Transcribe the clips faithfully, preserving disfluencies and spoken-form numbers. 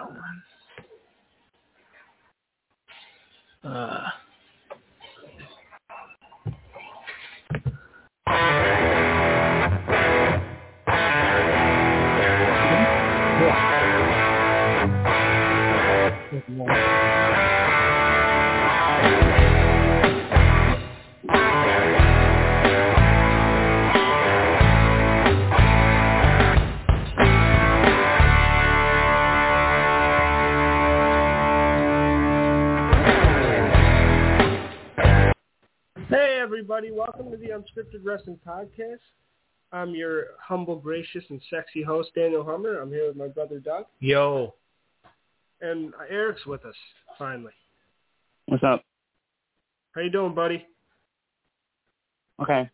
gentlemen. Uh, Hey everybody, welcome to the Unscripted Wrestling Podcast. I'm your humble, gracious, and sexy host, Daniel Hummer. I'm here with my brother, Doug. Yo. And Eric's with us, finally. What's up? How you doing, buddy? Okay.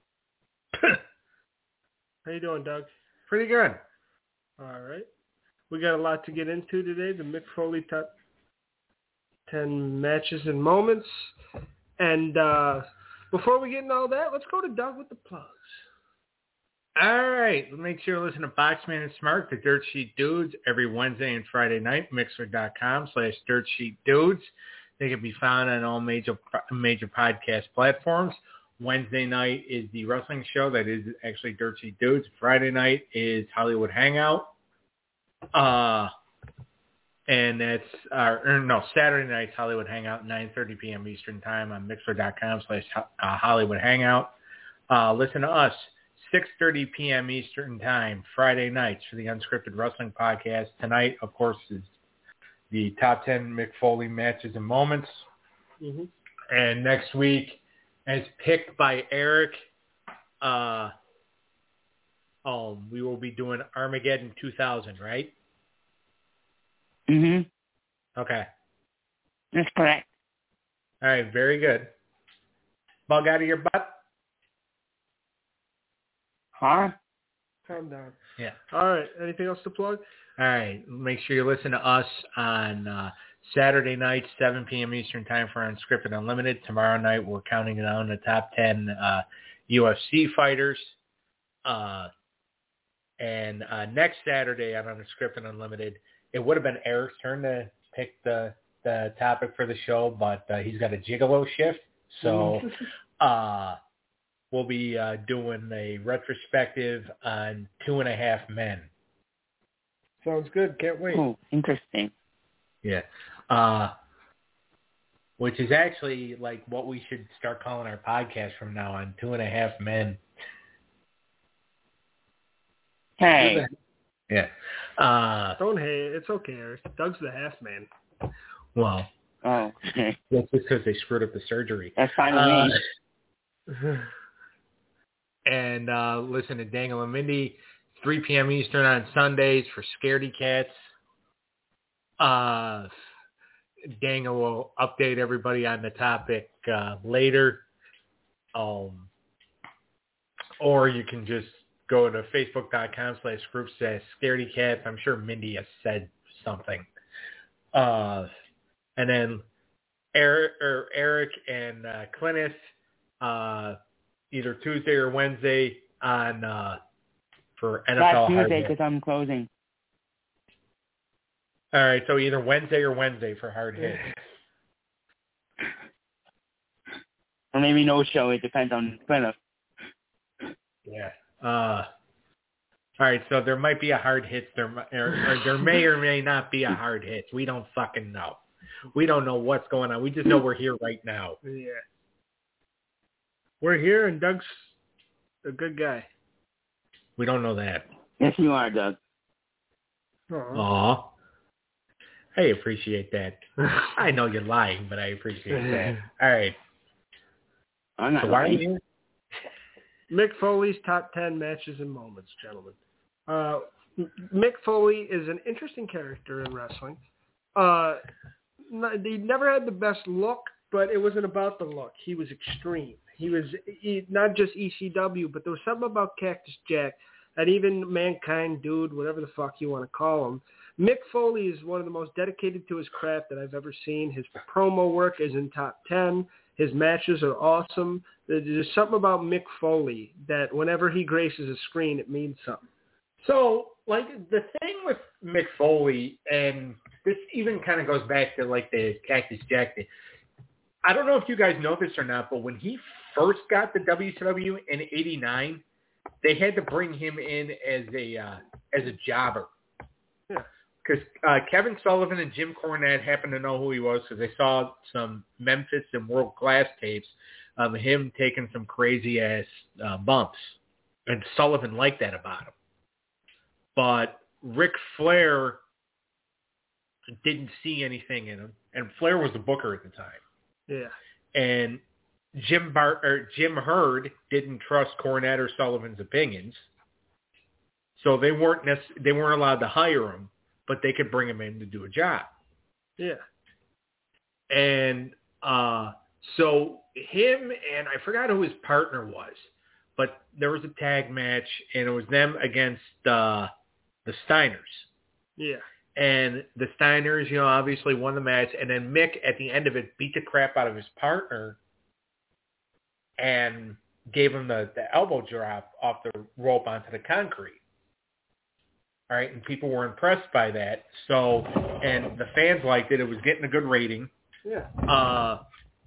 How you doing, Doug? Pretty good. All right. We got a lot to get into today. The Mick Foley top ten matches and moments. And uh, before we get into all that, let's go to Doug with the plugs. All right. Make sure to listen to Boxman and Smart, the Dirt Sheet Dudes, every Wednesday and Friday night, mixer.com slash Dirt Sheet Dudes. They can be found on all major major podcast platforms. Wednesday night is the wrestling show. That is actually Dirt Sheet Dudes. Friday night is Hollywood Hangout. Uh, and that's, uh, or no, Saturday night's Hollywood Hangout, nine thirty p.m. Eastern Time on mixer.com slash Hollywood Hangout. Uh, listen to us, six thirty p.m. Eastern Time, Friday nights for the Unscripted Wrestling Podcast. Tonight, of course, is the top ten Mick Foley matches and moments. Mm-hmm. And next week, as picked by Eric, uh, um, we will be doing Armageddon two thousand, right? Mm-hmm. Okay. That's correct. All right, very good. Bug out of your butt? Huh? Calm down. Yeah. All right. Anything else to plug? All right. Make sure you listen to us on uh, Saturday night, seven p.m. Eastern Time for Unscripted Unlimited. Tomorrow night, we're counting down the top ten uh, U F C fighters. Uh, and uh, next Saturday on Unscripted Unlimited, it would have been Eric's turn to pick the, the topic for the show, but uh, he's got a gigolo shift. So uh, we'll be uh, doing a retrospective on Two and a Half Men. Sounds good. Can't wait. Oh, interesting. Yeah. Uh, which is actually like what we should start calling our podcast from now on, Two and a Half Men. Hey. Yeah. Uh, Don't hate. It's okay, Eric. Doug's the half man. well, Oh, okay. that's because they screwed up the surgery. That's fine with Uh, me. and uh, listen to Dangle and Mindy, three p.m. Eastern on Sundays for Scaredy Cats. Uh, Dangle will update everybody on the topic uh, later. Um, or you can just go to facebook.com slash groups slash Scaredy Cats. I'm sure Mindy has said something. Uh, and then Eric, or Eric and uh, Clintus, uh, either Tuesday or Wednesday on uh, for N F L Not Hard Tuesday Hit. because I'm closing. All right, so either Wednesday or Wednesday for Hard Hit. Or maybe no show. It depends on Plymouth. Yeah. Uh, all right, so there might be a Hard Hit. There, or, or there may or may not be a Hard Hit. We don't fucking know. We don't know what's going on. We just know we're here right now. Yeah. We're here, and Doug's a good guy. We don't know that. Yes, you are, Doug. Aww. Aw. I appreciate that. I know you're lying, but I appreciate that. All right. I'm not So why are lying. you here? Mick Foley's top ten matches and moments, gentlemen. Uh, Mick Foley is an interesting character in wrestling. Uh, n- he never had the best look, but it wasn't about the look. He was extreme. He was he, not just E C W, but there was something about Cactus Jack and even Mankind Dude, whatever the fuck you want to call him. Mick Foley is one of the most dedicated to his craft that I've ever seen. His promo work is in top ten. His matches are awesome. There's something about Mick Foley that whenever he graces a screen, it means something. So, like, the thing with Mick Foley, and this even kind of goes back to like the Cactus Jack thing. I don't know if you guys know this or not, but when he first got the W C W in eighty-nine, they had to bring him in as a uh, as a jobber. Yeah. Because uh, Kevin Sullivan and Jim Cornette happened to know who he was because they saw some Memphis and World Class tapes of him taking some crazy-ass uh, bumps. And Sullivan liked that about him. But Ric Flair didn't see anything in him. And Flair was the booker at the time. Yeah. And Jim Bar- or Jim Herd didn't trust Cornette or Sullivan's opinions. So they weren't nec- they weren't allowed to hire him, but they could bring him in to do a job. Yeah. And uh, so him and I forgot who his partner was, but there was a tag match, and it was them against uh, the Steiners. Yeah. And the Steiners, you know, obviously won the match, and then Mick at the end of it beat the crap out of his partner and gave him the, the elbow drop off the rope onto the concrete. All right, and people were impressed by that. So, and the fans liked it. It was getting a good rating. Yeah. Uh,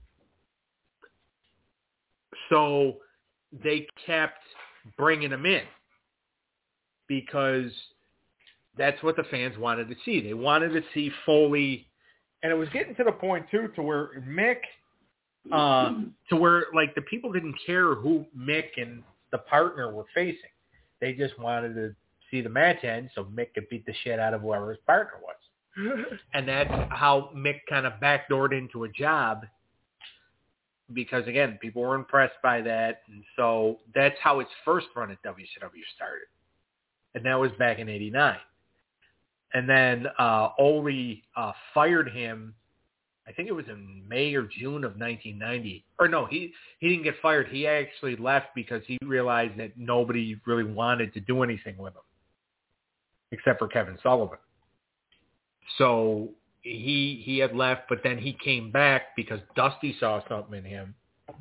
so they kept bringing him in because that's what the fans wanted to see. They wanted to see Foley, and it was getting to the point too to where Mick, uh, to where like the people didn't care who Mick and the partner were facing. They just wanted to see the match end so Mick could beat the shit out of whoever his partner was. And that's how Mick kind of backdoored into a job because, again, people were impressed by that. And so that's how its first run at W C W started. And that was back in eighty-nine. And then uh, Ole uh, fired him, I think it was in May or June of nineteen ninety. Or no, he, he didn't get fired. He actually left because he realized that nobody really wanted to do anything with him except for Kevin Sullivan. So he he had left, but then he came back because Dusty saw something in him.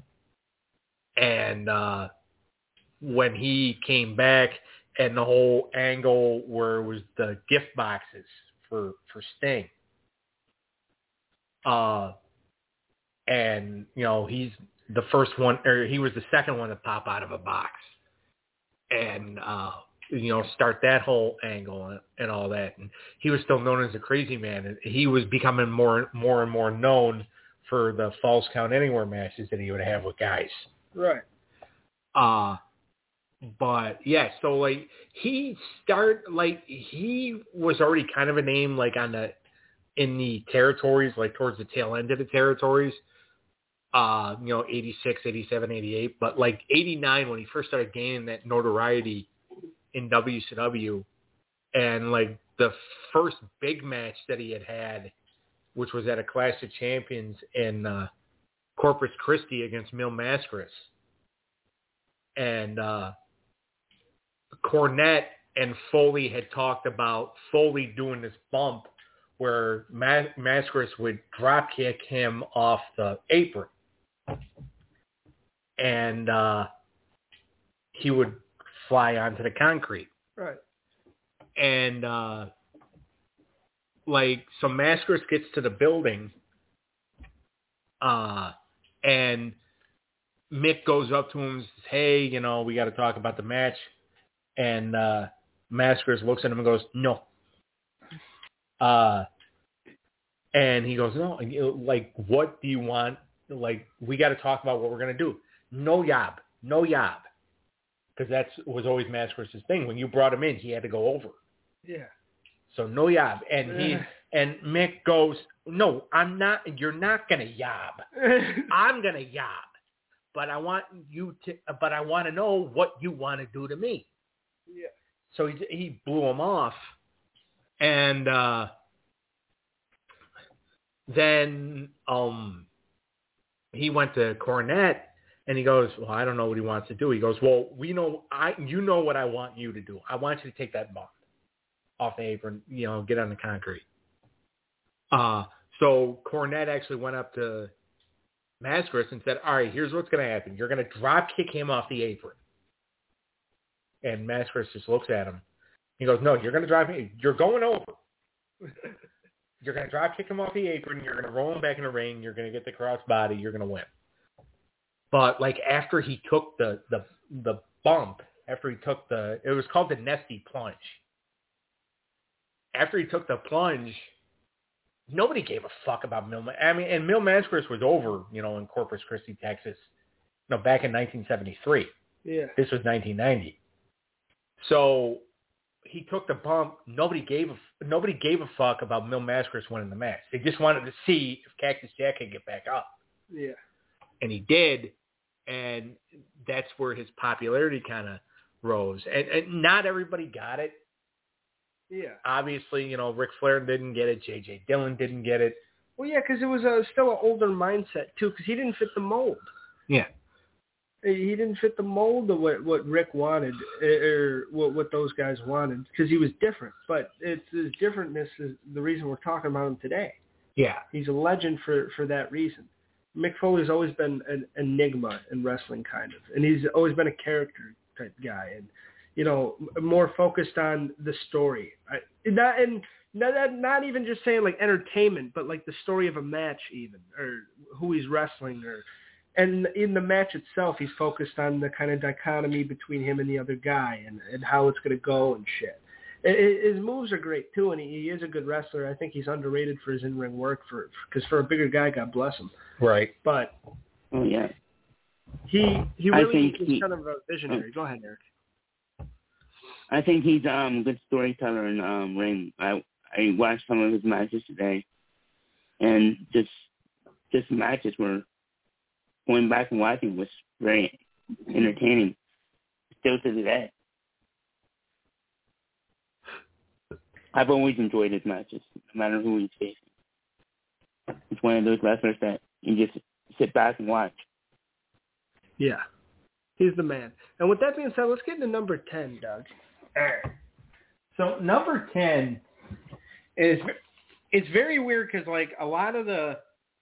And uh, when he came back, and the whole angle where it was the gift boxes for, for Sting. Uh, and, you know, he's the first one, or he was the second one to pop out of a box. And, uh, you know, start that whole angle and, and all that. And he was still known as the Crazy Man. And he was becoming more, more and more known for the Falls Count Anywhere matches that he would have with guys. Right. Uh, But yeah, so like he start like he was already kind of a name like on the in the territories, like towards the tail end of the territories. Uh, you know, eighty-six, eighty-seven, eighty-eight, but like eighty-nine when he first started gaining that notoriety in W C W, and like the first big match that he had had, which was at a Clash of Champions in uh, Corpus Christi against Mil Mascaras. And uh Cornette and Foley had talked about Foley doing this bump where Mas- Mascaras would drop kick him off the apron. And uh, he would fly onto the concrete. Right. And, uh, like, so Mascaras gets to the building, uh, and Mick goes up to him and says, hey, you know, we got to talk about the match. And uh, Mascaras looks at him and goes, no. Uh, and he goes, no, like, what do you want? Like, we got to talk about what we're going to do. No yob. No yob. Because that was always Mascaras' thing. When you brought him in, he had to go over. Yeah. So no yob. And he and Mick goes, no, I'm not, you're not going to yob. I'm going to yob. But I want you to, but I want to know what you want to do to me. Yeah. So he he blew him off, and uh, then um, he went to Cornette, and he goes, "Well, I don't know what he wants to do." He goes, "Well, we know I you know what I want you to do. I want you to take that bump off the apron, you know, get on the concrete." Uh so Cornette actually went up to Mascaras and said, "All right, here's what's going to happen. You're going to drop kick him off the apron." And Mascaras just looks at him. He goes, no, you're going to drive me. You're going over. You're going to drop kick him off the apron. You're going to roll him back in the ring. You're going to get the cross body. You're going to win. But like after he took the, the the bump, after he took the, it was called the Nesty Plunge. After he took the plunge, nobody gave a fuck about Mil. I mean, and Mil Mascaras was over, you know, in Corpus Christi, Texas, you know, back in nineteen seventy-three. Yeah. This was nineteen ninety. So he took the bump. Nobody gave a nobody gave a fuck about Mil Mascaras winning the match. They just wanted to see if Cactus Jack could get back up. Yeah. And he did. And that's where his popularity kind of rose. And, and not everybody got it. Yeah. Obviously, you know, Ric Flair didn't get it. J J Dillon didn't get it. Well, yeah, because it was a, still an older mindset, too, because he didn't fit the mold. Yeah. He didn't fit the mold of what, what Rick wanted or what, what those guys wanted because he was different. But it's his differentness is the reason we're talking about him today. Yeah. He's a legend for, for that reason. Mick Foley's always been an enigma in wrestling, kind of, and he's always been a character type guy, and you know, more focused on the story. I, not and not not even just saying like entertainment, but like the story of a match, even or who he's wrestling, or and in the match itself, he's focused on the kind of dichotomy between him and the other guy, and, and how it's going to go and shit. His moves are great too, and he is a good wrestler. I think he's underrated for his in-ring work, for because for a bigger guy, God bless him. Right. But oh yeah, he he really is he, kind of a visionary. Go ahead, Eric. I think he's um a good storyteller in um ring. I I watched some of his matches today, and just just matches were going back and watching was very entertaining. Still to today. I've always enjoyed his matches, no matter who he's facing. It's one of those wrestlers that you just sit back and watch. Yeah, he's the man. And with that being said, let's get into number ten, Doug. All right. So number ten is it's very weird because like a lot of the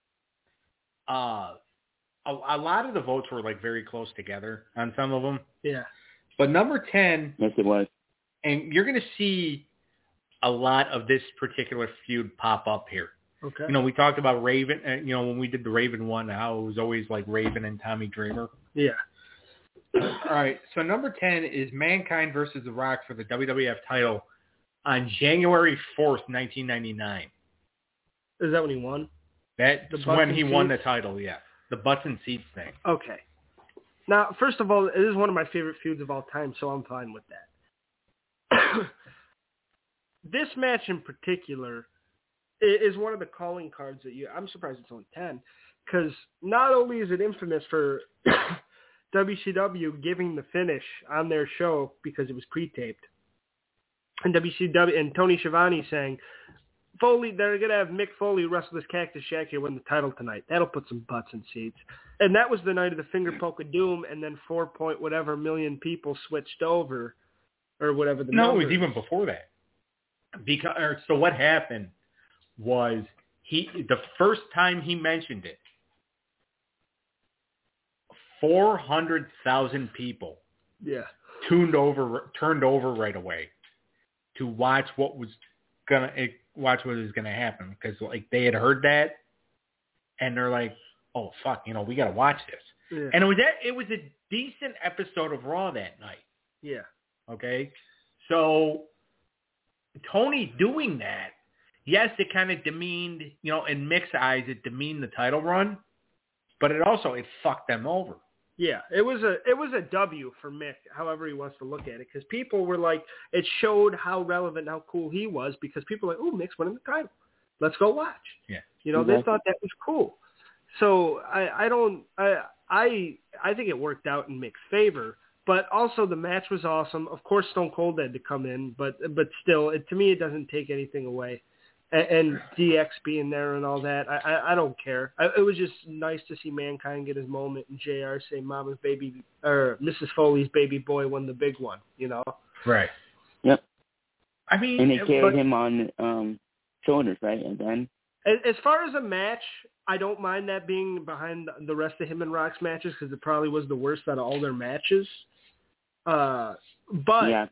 uh a, a lot of the votes were like very close together on some of them. Yeah. But number ten, yes, it was, and you're gonna see a lot of this particular feud pop up here. Okay. You know, we talked about Raven, uh, you know, when we did the Raven one, how it was always like Raven and Tommy Dreamer. Yeah. All right. So number ten is Mankind versus The Rock for the W W F title on January fourth, nineteen ninety-nine. Is that when he won? That's The when he seats? won the title, yeah. The butts and seats thing. Okay. Now, first of all, it is one of my favorite feuds of all time, so I'm fine with that. This match in particular is one of the calling cards that you. I'm surprised it's only ten, because not only is it infamous for W C W giving the finish on their show because it was pre-taped, and W C W and Tony Schiavone saying, Foley, they're gonna have Mick Foley wrestle this Cactus Jack here, win the title tonight. That'll put some butts in seats. And that was the night of the Finger Poke of Doom, and then four point whatever million people switched over, or whatever the no, number it was even before that. Because so what happened was he the first time he mentioned it, four hundred thousand people yeah tuned over turned over right away to watch what was gonna watch what was gonna happen, because like they had heard that and they're like, oh fuck, you know, we gotta watch this. Yeah. And it was that it was a decent episode of Raw that night. Yeah. Okay, so Tony doing that, yes, it kind of demeaned, you know, in Mick's eyes, it demeaned the title run, but it also, it fucked them over. Yeah, it was a it was a W for Mick, however he wants to look at it, because people were like, it showed how relevant, how cool he was, because people were like, oh, Mick's winning the title. Let's go watch. Yeah. You know, exactly. They thought that was cool. So I, I don't, I, I, I think it worked out in Mick's favor. But also the match was awesome. Of course, Stone Cold had to come in, but but still, it, to me, it doesn't take anything away. And, and D X being there and all that, I I, I don't care. I, it was just nice to see Mankind get his moment, and J R say, "Mama's baby," or Missus Foley's baby boy won the big one. You know. Right. Yep. I mean, and they carried but, him on um, shoulders, right? And then. As far as a match, I don't mind that being behind the rest of him and Rock's matches, because it probably was the worst out of all their matches. Uh, but yeah.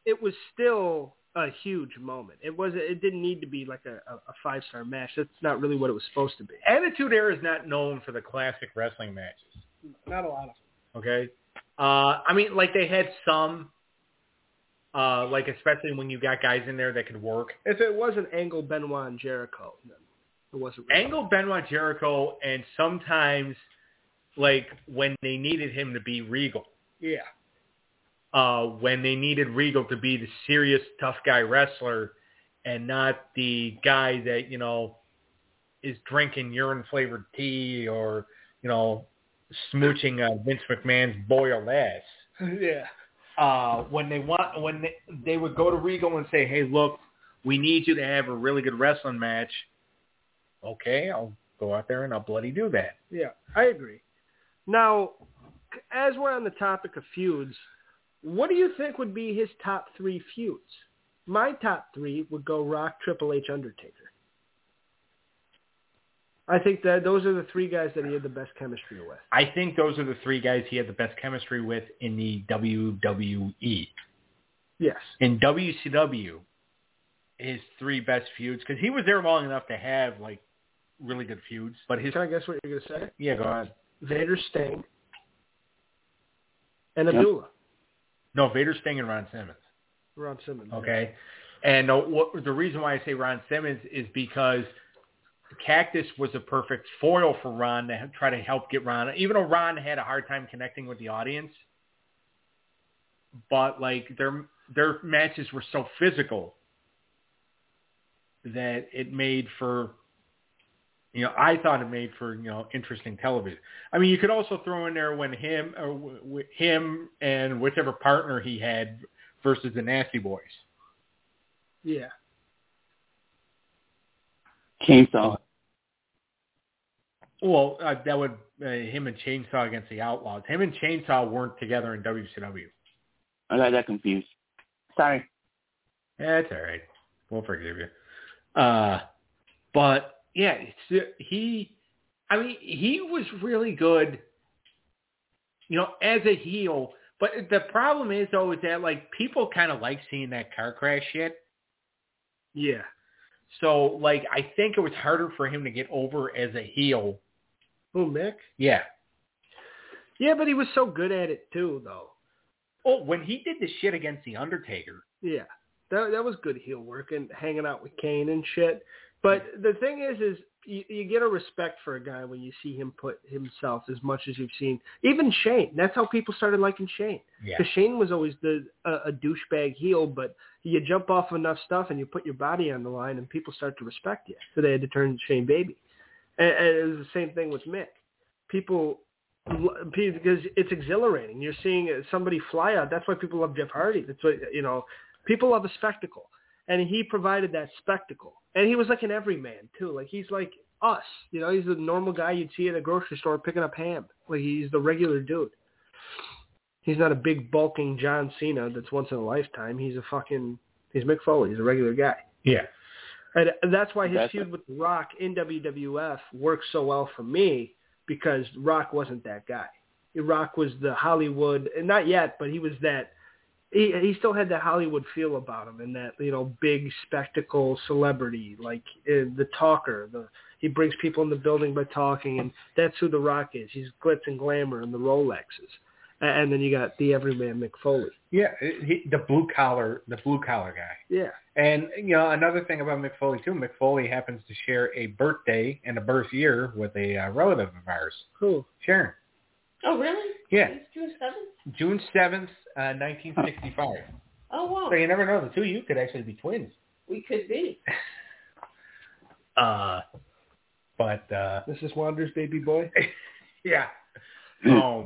it was still a huge moment. It was. It didn't need to be like a, a five-star match. That's not really what it was supposed to be. Attitude Era is not known for the classic wrestling matches. Not a lot of them. Okay? Uh, I mean, like they had some, uh, like especially when you got guys in there that could work. If it wasn't Angle, Benoit, and Jericho, then it wasn't really. Angle, Benoit, Jericho, and sometimes like when they needed him to be Regal. Yeah. Uh, when they needed Regal to be the serious tough guy wrestler and not the guy that, you know, is drinking urine-flavored tea or, you know, smooching uh, Vince McMahon's boiled ass. Yeah. Uh, when they want, when they, they would go to Regal and say, hey, look, we need you to have a really good wrestling match. Okay, I'll go out there and I'll bloody do that. Yeah, I agree. Now, as we're on the topic of feuds, what do you think would be his top three feuds? My top three would go Rock, Triple H, Undertaker. I think that those are the three guys that he had the best chemistry with. I think those are the three guys he had the best chemistry with in the W W E. Yes. In W C W, his three best feuds, because he was there long enough to have, like, really good feuds. But his, Can I guess what you're going to say? Yeah, go ahead. Vader, Sting, and Abdullah. No, Vader, Sting, and Ron Simmons. Ron Simmons. Okay. And uh, what, the reason why I say Ron Simmons is because Cactus was a perfect foil for Ron to try to help get Ron. Even though Ron had a hard time connecting with the audience, but like their their matches were so physical that it made for, you know, I thought it made for, you know, interesting television. I mean, you could also throw in there when him, or w- him and whichever partner he had versus the Nasty Boys. Yeah. Chainsaw. Well, uh, that would uh, him and Chainsaw against the Outlaws. Him and Chainsaw weren't together in W C W. I got that confused. Sorry. That's all right. We'll forgive you. Uh, but yeah, it's, he. I mean, he was really good. You know, as a heel. But the problem is, though, is that like people kind of like seeing that car crash shit. Yeah. So, like, I think it was harder for him to get over as a heel. Oh, Mick? Yeah. Yeah, but he was so good at it, too, though. Oh, when he did the shit against The Undertaker. Yeah. That that was good heel work and hanging out with Kane and shit. But the thing is, is you, you get a respect for a guy when you see him put himself as much as you've seen. Even Shane. That's how people started liking Shane. Yeah. Because Shane was always the uh, a douchebag heel, but you jump off enough stuff and you put your body on the line and people start to respect you. So they had to turn Shane baby. And, and it was the same thing with Mick. People, because it's exhilarating. You're seeing somebody fly out. That's why people love Jeff Hardy. That's why, you know, people love a spectacle. And he provided that spectacle. And he was like an everyman, too. Like, he's like us. You know, he's the normal guy you'd see at a grocery store picking up ham. Like, he's the regular dude. He's not a big, bulking John Cena that's once in a lifetime. He's a fucking, he's Mick Foley. He's a regular guy. Yeah. And that's why his That's feud with Rock in W W F works so well for me, because Rock wasn't that guy. Rock was the Hollywood, and not yet, but he was that, he he still had that Hollywood feel about him, and that, you know, big spectacle celebrity, like uh, the talker. The he brings people in the building by talking, and that's who The Rock is. He's glitz and glamour and the Rolexes. And then you got the everyman Mick Foley. Yeah, he, the blue collar, the blue collar guy. Yeah. And, you know, another thing about Mick Foley, too, Mick Foley happens to share a birthday and a birth year with a uh, relative of ours. Cool. Sharon. Oh, really? Yeah. It's June seventh? June seventh, uh, nineteen sixty-five. Oh, wow. So you never know. The two of you could actually be twins. We could be. uh, but, uh, This is Wander's baby boy. yeah. Um,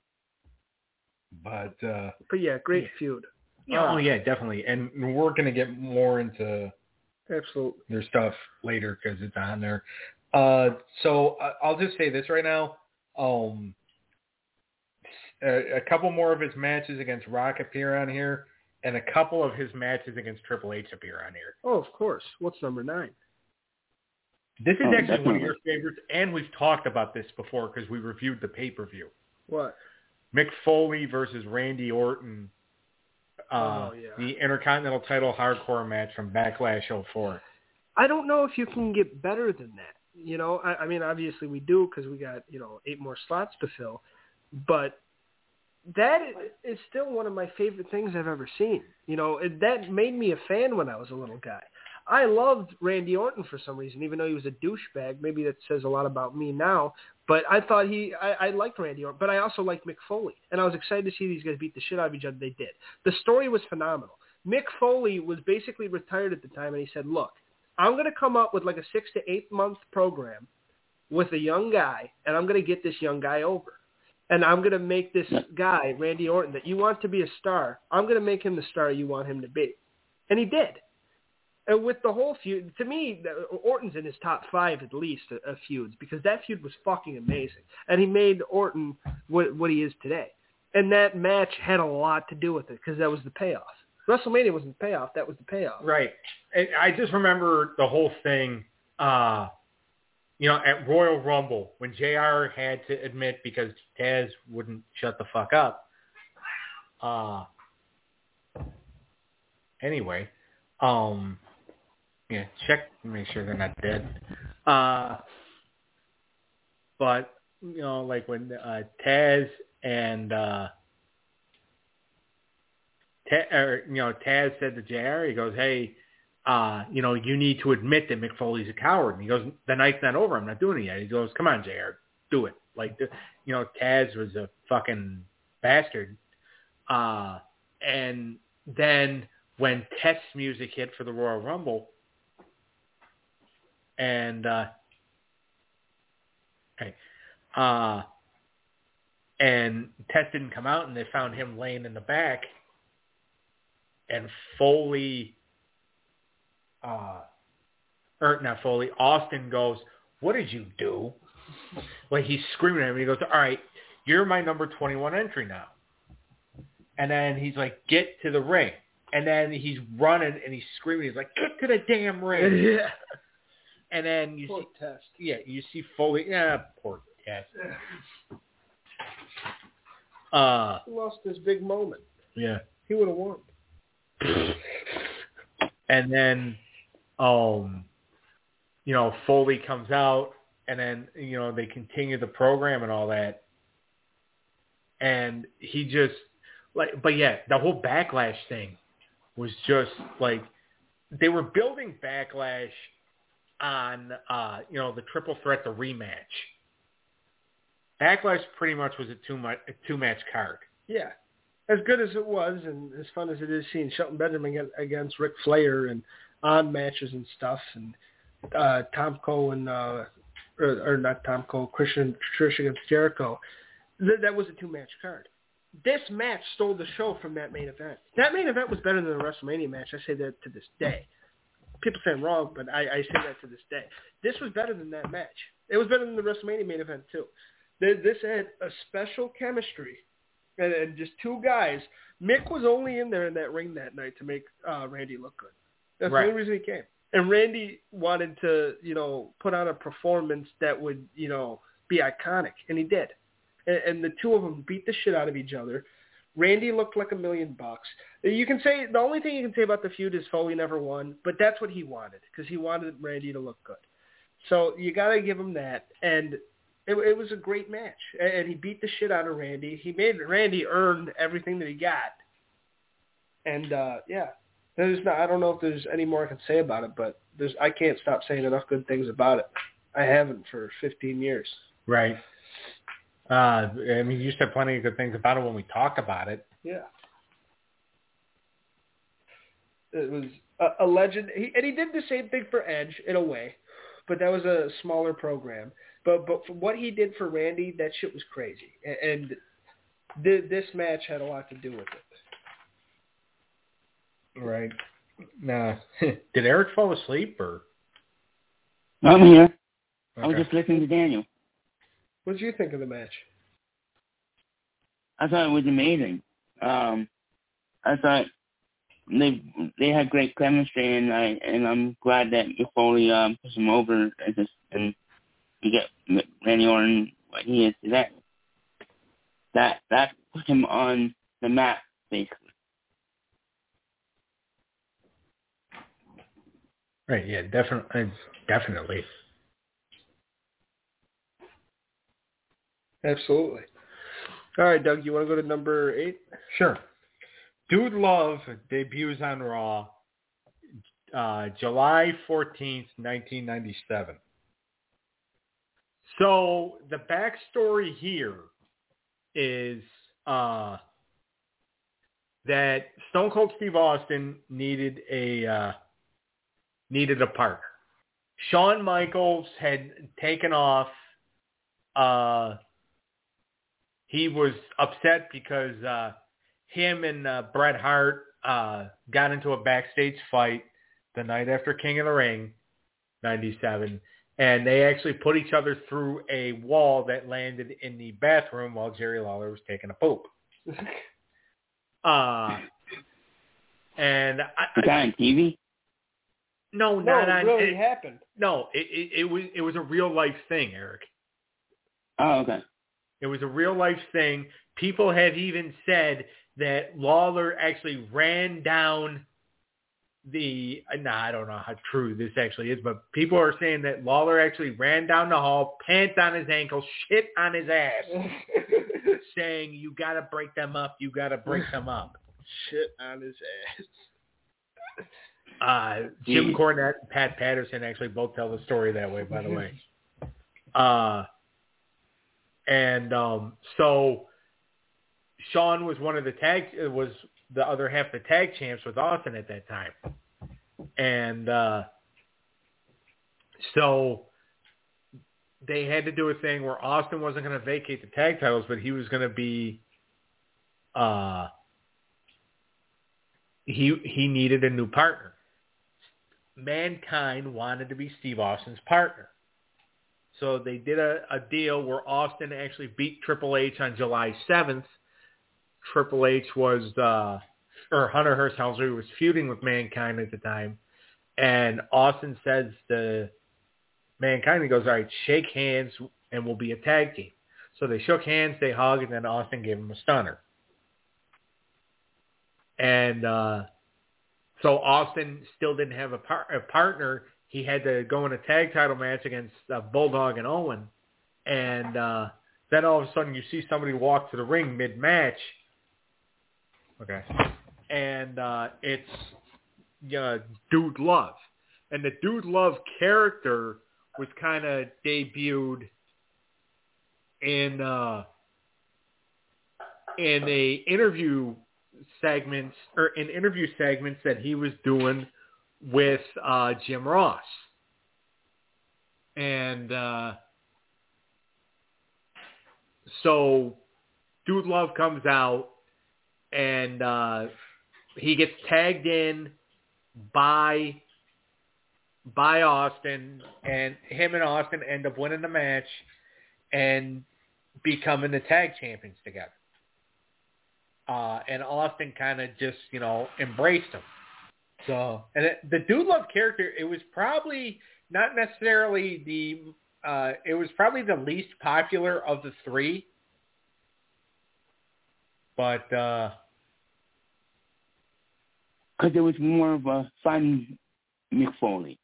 but, uh, But yeah, great yeah. feud. Oh, uh, yeah, definitely. And we're going to get more into Absolutely. their stuff later because it's on there. Uh, so uh, I'll just say this right now. Um, a, a couple more of his matches against Rock appear on here, and a couple of his matches against Triple H appear on here. Oh, of course. What's number nine? This is Oh, actually one of definitely. your favorites, and we've talked about this before because we reviewed the pay-per-view. What? Mick Foley versus Randy Orton uh, oh, yeah. the Intercontinental title hardcore match from Backlash oh four. I don't know if you can get better than that. You know, I, I mean, obviously we do because we got, you know, eight more slots to fill. But that is still one of my favorite things I've ever seen. You know, it, that made me a fan when I was a little guy. I loved Randy Orton for some reason, even though he was a douchebag. Maybe that says a lot about me now. But I thought he, I, I liked Randy Orton, but I also liked Mick Foley. And I was excited to see these guys beat the shit out of each other. They did. The story was phenomenal. Mick Foley was basically retired at the time, and he said, look, I'm going to come up with like a six to eight month program with a young guy, and I'm going to get this young guy over. And I'm going to make this guy, Randy Orton, that you want to be a star, I'm going to make him the star you want him to be. And he did. And with the whole feud, to me, Orton's in his top five at least of feuds because that feud was fucking amazing. And he made Orton what, what he is today. And that match had a lot to do with it because that was the payoff. WrestleMania wasn't the payoff. That was the payoff. Right. And I just remember the whole thing, uh, you know, at Royal Rumble when J R had to admit because Taz wouldn't shut the fuck up. Uh, anyway, um, yeah, check to make sure they're not dead. Uh, but, you know, like when uh, Taz and, uh, Taz, or, you know, Taz said to J R, he goes, hey, uh, you know, you need to admit that Mick Foley's a coward. And he goes, the night's not over. I'm not doing it yet. He goes, come on, J R, do it. Like, you know, Taz was a fucking bastard. Uh, and then when Test music hit for the Royal Rumble, and, uh, okay, uh, and Test didn't come out, and they found him laying in the back, and Foley, uh, or not Foley, Austin goes, what did you do? Like, he's screaming at him, and he goes, all right, you're my number twenty-one entry now. And then he's like, get to the ring. And then he's running, and he's screaming. He's like, get to the damn ring. Yeah. And then you poor see, Test. yeah, you see Foley. Yeah, poor Test. Uh, He lost his big moment. yeah. He would have won. And then, um, you know, Foley comes out, and then, you know, they continue the program and all that. And he just, like, but yeah, the whole Backlash thing was just, like, they were building Backlash on, uh, you know, the triple threat, the rematch. Backlash pretty much was a two-match, a two-match card. Yeah. As good as it was and as fun as it is seeing Shelton Benjamin against Ric Flair and on matches and stuff and uh, Tom Cole and, uh, or, or not Tom Cole, Christian Trish against Jericho, th- that was a two-match card. This match stole the show from that main event. That main event was better than the WrestleMania match. I say that to this day. People say I'm wrong, but I, I say that to this day. This was better than that match. It was better than the WrestleMania main event, too. This had a special chemistry. And, and just two guys. Mick was only in there in that ring that night to make uh, Randy look good. That's right. the only reason he came. And Randy wanted to, you know, put on a performance that would, you know, be iconic. And he did. And, and the two of them beat the shit out of each other. Randy looked like a million bucks. You can say, the only thing you can say about the feud is Foley never won, but that's what he wanted because he wanted Randy to look good. So you got to give him that. And It, it was a great match, and he beat the shit out of Randy. He made Randy earn everything that he got, and uh, yeah, there's not. I don't know if there's any more I can say about it, but there's. I can't stop saying enough good things about it. I haven't for fifteen years. Right. Uh, I mean, you said plenty of good things about it when we talked about it. Yeah. It was a, a legend, he, and he did the same thing for Edge in a way, but that was a smaller program. But but for what he did for Randy, that shit was crazy. And, and th- this match had a lot to do with it. Right. Nah. Did Eric fall asleep or? I'm here. Okay. I was just listening to Daniel. What did you think of the match? I thought it was amazing. Um, I thought they they had great chemistry, and I and I'm glad that Mick Foley um, pushed him over and just and. You get Randy Orton what he is today. That that put him on the map, basically. Right. Yeah. Definitely. Definitely. Absolutely. All right, Doug, you want to go to number eight? Sure. Dude Love debuts on Raw uh, July fourteenth, nineteen ninety-seven. So the backstory here is uh, that Stone Cold Steve Austin needed a uh, needed a partner. Shawn Michaels had taken off. Uh, he was upset because uh, him and uh, Bret Hart uh, got into a backstage fight the night after King of the Ring, ninety-seven. And they actually put each other through a wall that landed in the bathroom while Jerry Lawler was taking a poop. uh, and I, Was that on T V? No, No, not it on. really it, happened. No, it, it, it was it was a real life thing, Eric. Oh, okay. It was a real life thing. People have even said that Lawler actually ran down the, nah, I don't know how true this actually is, but people are saying that Lawler actually ran down the hall, pants on his ankles, shit on his ass, saying, you got to break them up, you got to break them up. Shit on his ass. Uh, Jim Yeah. Cornette and Pat Patterson actually both tell the story that way, by the way. Uh, and um, so Shawn was one of the tag, was the other half of the tag champs with Austin at that time. And uh, so they had to do a thing where Austin wasn't going to vacate the tag titles, but he was going to be, uh, he he needed a new partner. Mankind wanted to be Steve Austin's partner. So they did a, a deal where Austin actually beat Triple H on July seventh. Triple H was, uh, or Hunter Hearst Helmsley was feuding with Mankind at the time. And Austin says to Mankind, he goes, all right, shake hands and we'll be a tag team. So they shook hands, they hugged, and then Austin gave him a stunner. And uh, so Austin still didn't have a, par- a partner. He had to go in a tag title match against uh, Bulldog and Owen. And uh, then all of a sudden you see somebody walk to the ring mid-match. Okay. And uh, it's uh, Dude Love. And the Dude Love character was kind of debuted in uh, in a interview segments or in interview segments that he was doing with uh, Jim Ross. And uh, so Dude Love comes out and uh, he gets tagged in by by Austin, and him and Austin end up winning the match and becoming the tag champions together. Uh, and Austin kind of just, you know, embraced him. So, and it, the Dude Love character, it was probably not necessarily the, uh, it was probably the least popular of the three. But, uh, because it was more of a fun Mick Foley.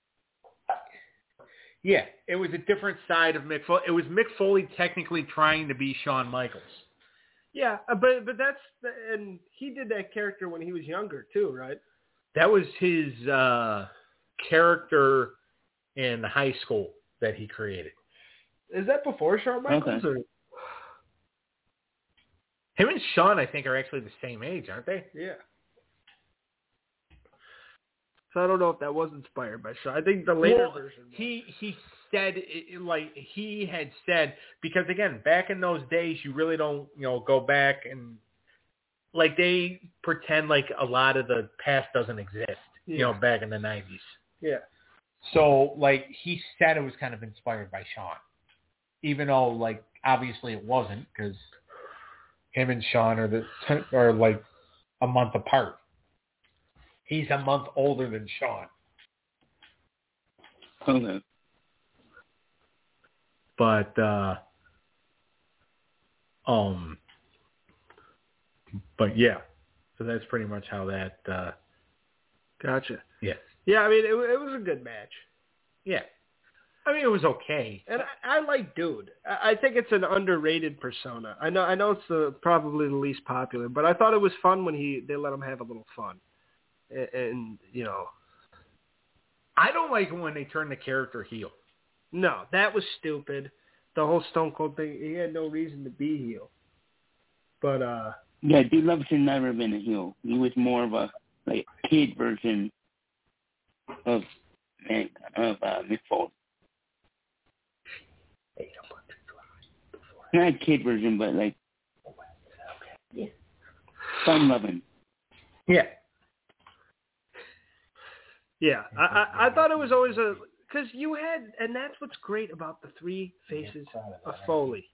Yeah, it was a different side of Mick Foley. It was Mick Foley technically trying to be Shawn Michaels. Yeah, but but that's and he did that character when he was younger too, right? That was his uh, character in high school that he created. Is that before Shawn Michaels? Okay. Or? Him and Shawn, I think, are actually the same age, aren't they? Yeah. So I don't know if that was inspired by Shawn. I think the later Well, version. Was. He he said it, like he had said, because again, back in those days, you really don't you know go back and like they pretend like a lot of the past doesn't exist. Yeah. You know, back in the nineties. Yeah. So like he said, it was kind of inspired by Shawn, even though like obviously it wasn't, because him and Shawn are the are like a month apart. He's a month older than Shawn. Okay. But, uh, um, but yeah, so that's pretty much how that, uh, Gotcha. yeah. Yeah, I mean, it, it was a good match. Yeah. I mean, it was okay. And I, I like Dude. I, I think it's an underrated persona. I know I know it's the, probably the least popular, but I thought it was fun when he they let him have a little fun. And, and you know. I don't like it when they turn the character heel. No, that was stupid. The whole Stone Cold thing, he had no reason to be heel. But, uh... Yeah, Dude Love should never have been a heel. He was more of a, like, kid version of, of uh, Mick Foley. Not a kid version, but like yeah. fun loving. Yeah. Yeah. I, I, I thought it was always a because you had and that's what's great about the three faces of Foley.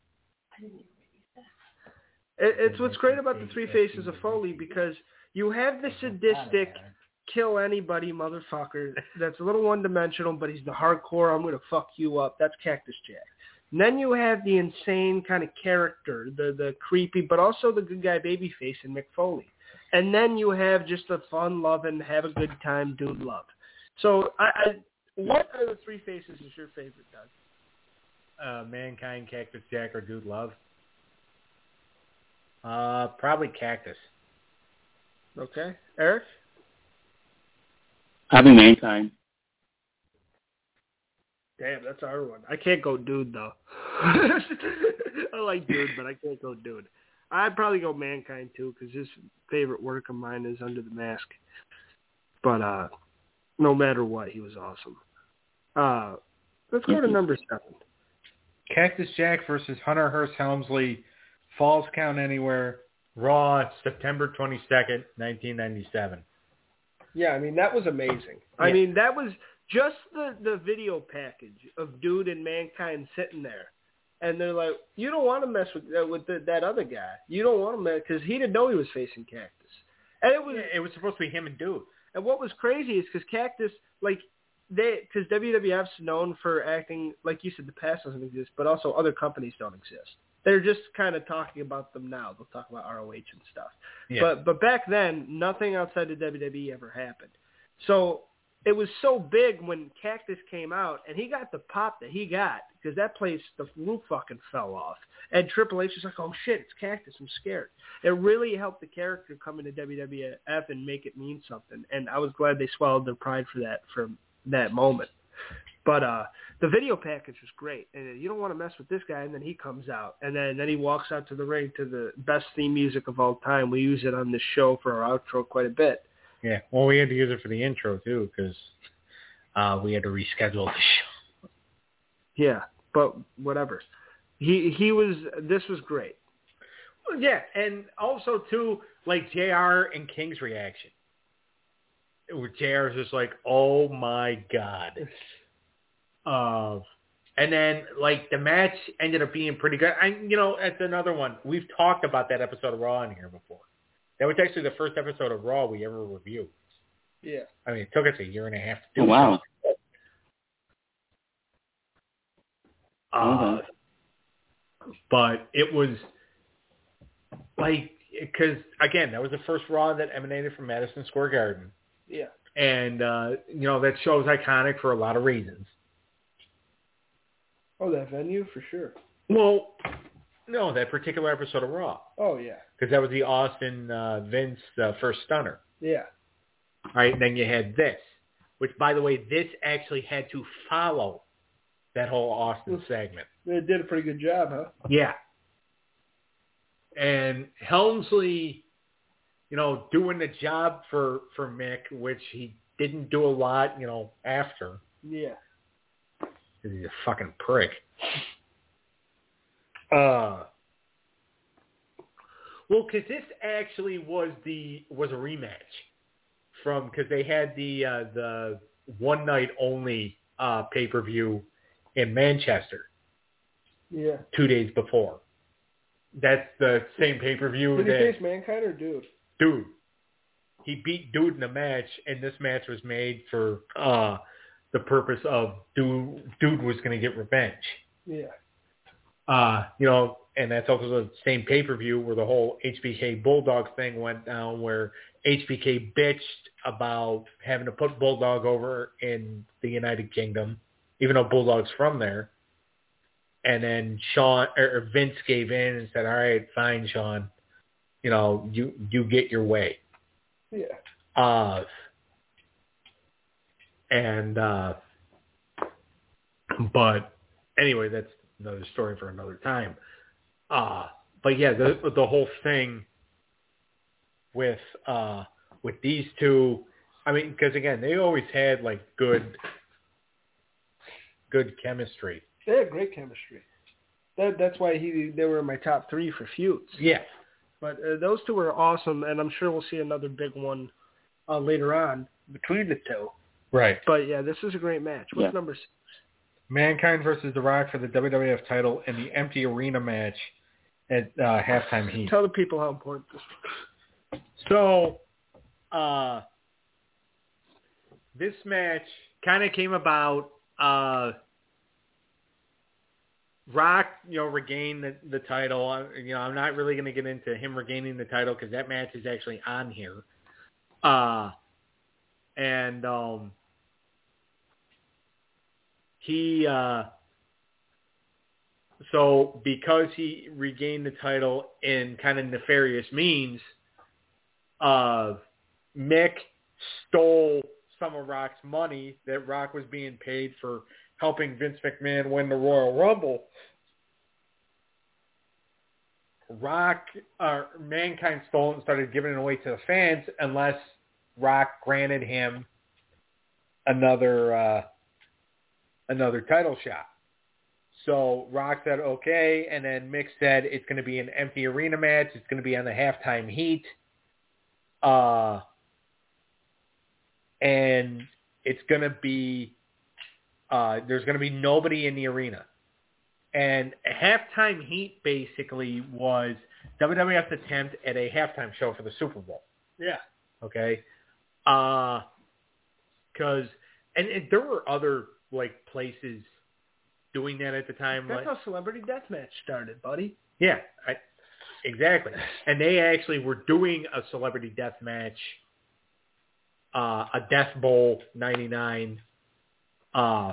It, it's what's great about the three faces of Foley because you have the sadistic kill anybody motherfucker that's a little one dimensional, but he's the hardcore I'm gonna fuck you up. That's Cactus Jack. And then you have the insane kind of character, the the creepy, but also the good guy babyface in Mick Foley. And then you have just the fun-loving, have a good time, Dude Love. So, I, I, what are the three faces is your favorite, Doug? Uh, Mankind, Cactus Jack, or Dude Love? Uh, probably Cactus. Okay. Eric? Probably Mankind. Damn, that's our one. I can't go Dude, though. I like Dude, but I can't go Dude. I'd probably go Mankind, too, because his favorite work of mine is Under the Mask. But uh, no matter what, he was awesome. Uh, let's go to number seven. Cactus Jack versus Hunter Hearst Helmsley, Falls Count Anywhere, Raw, September twenty-second, nineteen ninety-seven. Yeah, I mean, that was amazing. Yeah. I mean, that was... Just the, the video package of Dude and Mankind sitting there. And they're like, you don't want to mess with uh, with the, that other guy. You don't want to mess, because he didn't know he was facing Cactus. And it was yeah, it was supposed to be him and Dude. And what was crazy is because Cactus, like, they, because W W F's known for acting, like you said, the past doesn't exist, but also other companies don't exist. They're just kind of talking about them now. They'll talk about R O H and stuff. Yeah. But But back then, nothing outside of W W E ever happened. So... It was so big when Cactus came out, and he got the pop that he got, because that place, the roof fucking fell off. And Triple H was like, oh, shit, it's Cactus, I'm scared. It really helped the character come into W W F and make it mean something, and I was glad they swallowed their pride for that, for that moment. But uh, the video package was great, and you don't want to mess with this guy, and then he comes out, and then, then he walks out to the ring to the best theme music of all time. We use it on this show for our outro quite a bit. Yeah, well, we had to use it for the intro, too, because uh, we had to reschedule the show. Yeah, but whatever. He he was, this was great. Well, yeah, and also, too, like J R and King's reaction. Where J R's just like, oh, my God. Uh, and then, like, the match ended up being pretty good. I, you know, that's another one. We've talked about that episode of Raw in here before. That was actually the first episode of Raw we ever reviewed. Yeah. I mean, it took us a year and a half to do. Oh, wow. Uh, mm-hmm. But it was like, because, again, that was the first Raw that emanated from Madison Square Garden. Yeah. And, uh, you know, that show's iconic for a lot of reasons. Oh, that venue, for sure. Well... No, that particular episode of Raw. Oh, yeah. Because that was the Austin uh, Vince uh, first stunner. Yeah. All right, and then you had this, which, by the way, this actually had to follow that whole Austin segment. They did a pretty good job, huh? Yeah. And Helmsley, you know, doing the job for, for Mick, which he didn't do a lot, you know, after. Yeah. Because he's a fucking prick. Uh, well, because this actually was the was a rematch from because they had the uh, the one night only uh, pay per view in Manchester. Yeah. Two days before. That's the same pay per view. Did he that, face Mankind or Dude? Dude. He beat Dude in a match, and this match was made for uh, the purpose of Dude. Dude was going to get revenge. Yeah. Uh, you know, and that's also the same pay-per-view where the whole H B K Bulldog thing went down, where H B K bitched about having to put Bulldog over in the United Kingdom, even though Bulldog's from there. And then Sean or Vince gave in and said, "All right, fine, Sean. You know, you you get your way." Yeah. Uh, and uh, but anyway, that's another story for another time. Uh, but yeah, the the whole thing with uh, with these two, I mean, because again, they always had like good good chemistry. They had great chemistry. That, that's why he they were in my top three for feuds. Yeah. But uh, those two were awesome, and I'm sure we'll see another big one uh, later on between the two. Right. But, yeah, this is a great match. What's Yeah. number six? Mankind versus The Rock for the W W F title in the empty arena match at uh, halftime heat. Tell the people how important this is. So, uh, this match kind of came about. Uh, Rock, you know, regained the, the title. I, you know, I'm not really going to get into him regaining the title because that match is actually on here. Uh, and um, he, uh, so because he regained the title in kind of nefarious means, uh, Mick stole some of Rock's money that Rock was being paid for helping Vince McMahon win the Royal Rumble. Rock, uh, Mankind stole it and started giving it away to the fans unless Rock granted him another uh, another title shot. So Rock said okay, and then Mick said it's going to be an empty arena match. It's going to be on the halftime heat. Uh, and it's going to be Uh, there's going to be nobody in the arena. And a halftime heat basically was W W F's attempt at a halftime show for the Super Bowl. Yeah. Okay? Uh, cause, and, and there were other, like, places doing that at the time. That's like, how Celebrity Deathmatch started, buddy. Yeah, I, exactly. And they actually were doing a Celebrity Deathmatch, uh, a Death Bowl ninety-nine, uh,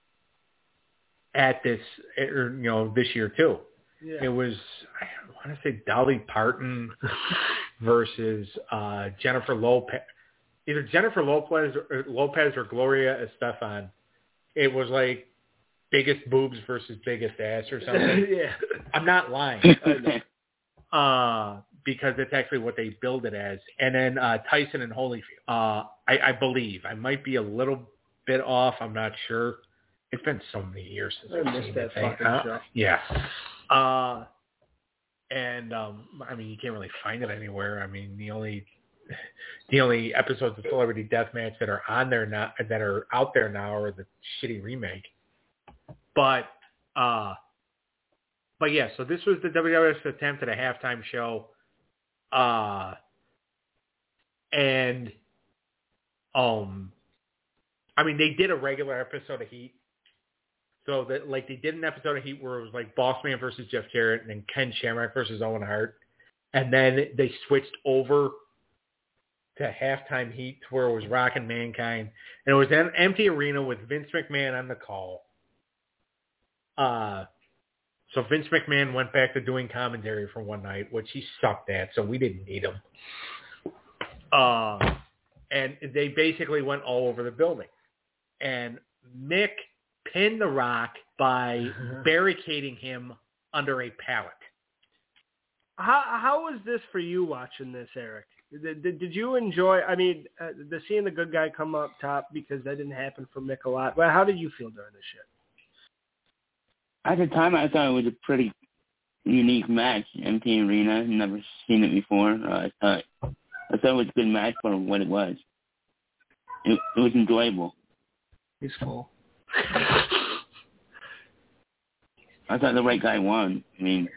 at this, or, you know, this year too. Yeah. It was, I want to say Dolly Parton versus uh, Jennifer Lopez, either Jennifer Lopez or, Lopez or Gloria Estefan. It was like biggest boobs versus biggest ass or something. Yeah. I'm not lying. uh, because it's actually what they billed it as. And then uh, Tyson and Holyfield. Uh, I, I believe. I might be a little bit off. I'm not sure. It's been so many years since I I've missed seen that thing. fucking Uh, show. Yeah. Uh, and um, I mean, you can't really find it anywhere. I mean, the only the only episodes of Celebrity Deathmatch that are on there now, that are out there now, are the shitty remake. But uh, but yeah, so this was the W W F's attempt at a halftime show, uh, and um, I mean, they did a regular episode of Heat. So that, like, they did an episode of Heat where it was like Boss Man versus Jeff Jarrett and then Ken Shamrock versus Owen Hart. And then they switched over to halftime Heat to where it was Rock and Mankind. And it was an empty arena with Vince McMahon on the call. Uh, so Vince McMahon went back to doing commentary for one night, which he sucked at, so we didn't need him. Uh, and they basically went all over the building. And Mick pinned The Rock by barricading him under a pallet. How how was this for you watching this, Eric? Did, did, did you enjoy, I mean, uh, the seeing the good guy come up top, because that didn't happen for Mick a lot. Well, how did you feel during this shit? At the time, I thought it was a pretty unique match. Empty arena, never seen it before. Uh, I thought I thought it was a good match for what it was. It, it was enjoyable. He's full. I thought the right guy won. I mean,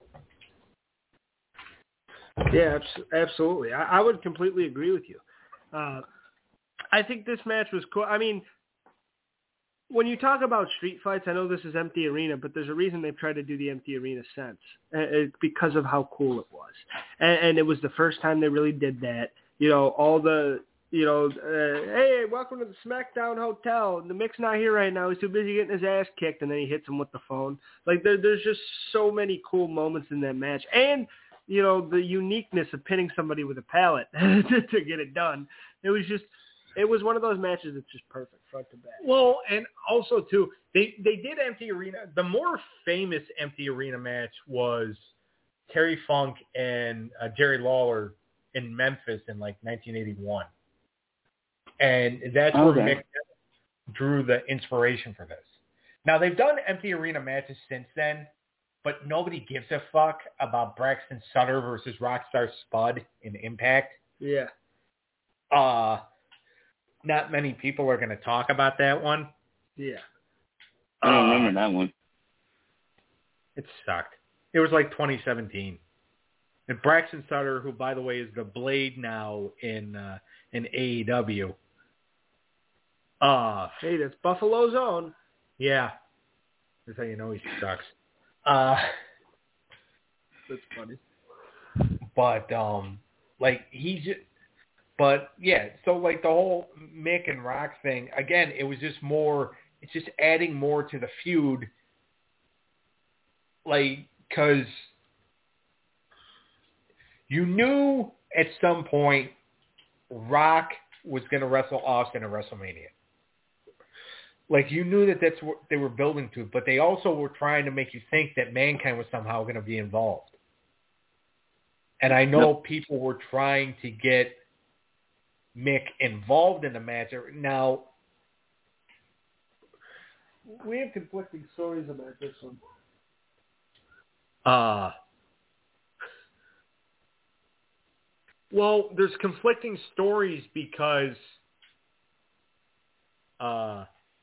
yeah, abs- absolutely. I, I would completely agree with you. Uh, I think this match was cool. I mean, when you talk about street fights, I know this is empty arena, but there's a reason they've tried to do the empty arena sense, uh, because of how cool it was. And, and it was the first time they really did that. You know, all the, you know, uh, hey, welcome to the SmackDown Hotel. The Mick's not here right now. He's too busy getting his ass kicked, and then he hits him with the phone. Like, there, there's just so many cool moments in that match. And, you know, the uniqueness of pinning somebody with a pallet to, to get it done. It was just, it was one of those matches that's just perfect. Front to back. Well, and also too, they they did empty arena. The more famous empty arena match was Terry Funk and uh, Jerry Lawler in Memphis in like nineteen eighty-one, and that's okay. where Mick drew the inspiration for this. Now they've done empty arena matches since then, but nobody gives a fuck about Braxton Sutter versus Rockstar Spud in Impact. Yeah. Uh Not many people are going to talk about that one. Yeah. I don't uh, remember that one. It sucked. It was like twenty seventeen. And Braxton Sutter, who, by the way, is the Blade now in uh, in A E W. Uh, Hey, that's Buffalo's own. yeah. That's how you know he sucks. Uh, That's funny. but, um, like, he just... But, yeah, so, like, the whole Mick and Rock thing, again, it was just more, it's just adding more to the feud. Like, because you knew at some point Rock was going to wrestle Austin at WrestleMania. Like, you knew that that's what they were building to, but they also were trying to make you think that Mankind was somehow going to be involved. And I know yep. people were trying to get Mick involved in the match. Now, we have conflicting stories about this one. Uh, well, there's conflicting stories because uh,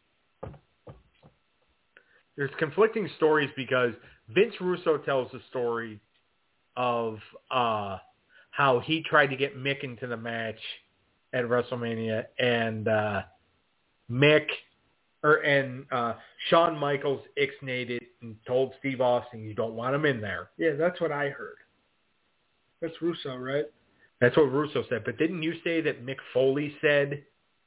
there's conflicting stories because Vince Russo tells the story of uh, how he tried to get Mick into the match at WrestleMania, and uh, Mick or and uh, Shawn Michaels ixnayed it and told Steve Austin, "You don't want him in there." Yeah, that's what I heard. That's Russo, right? That's what Russo said. But didn't you say that Mick Foley said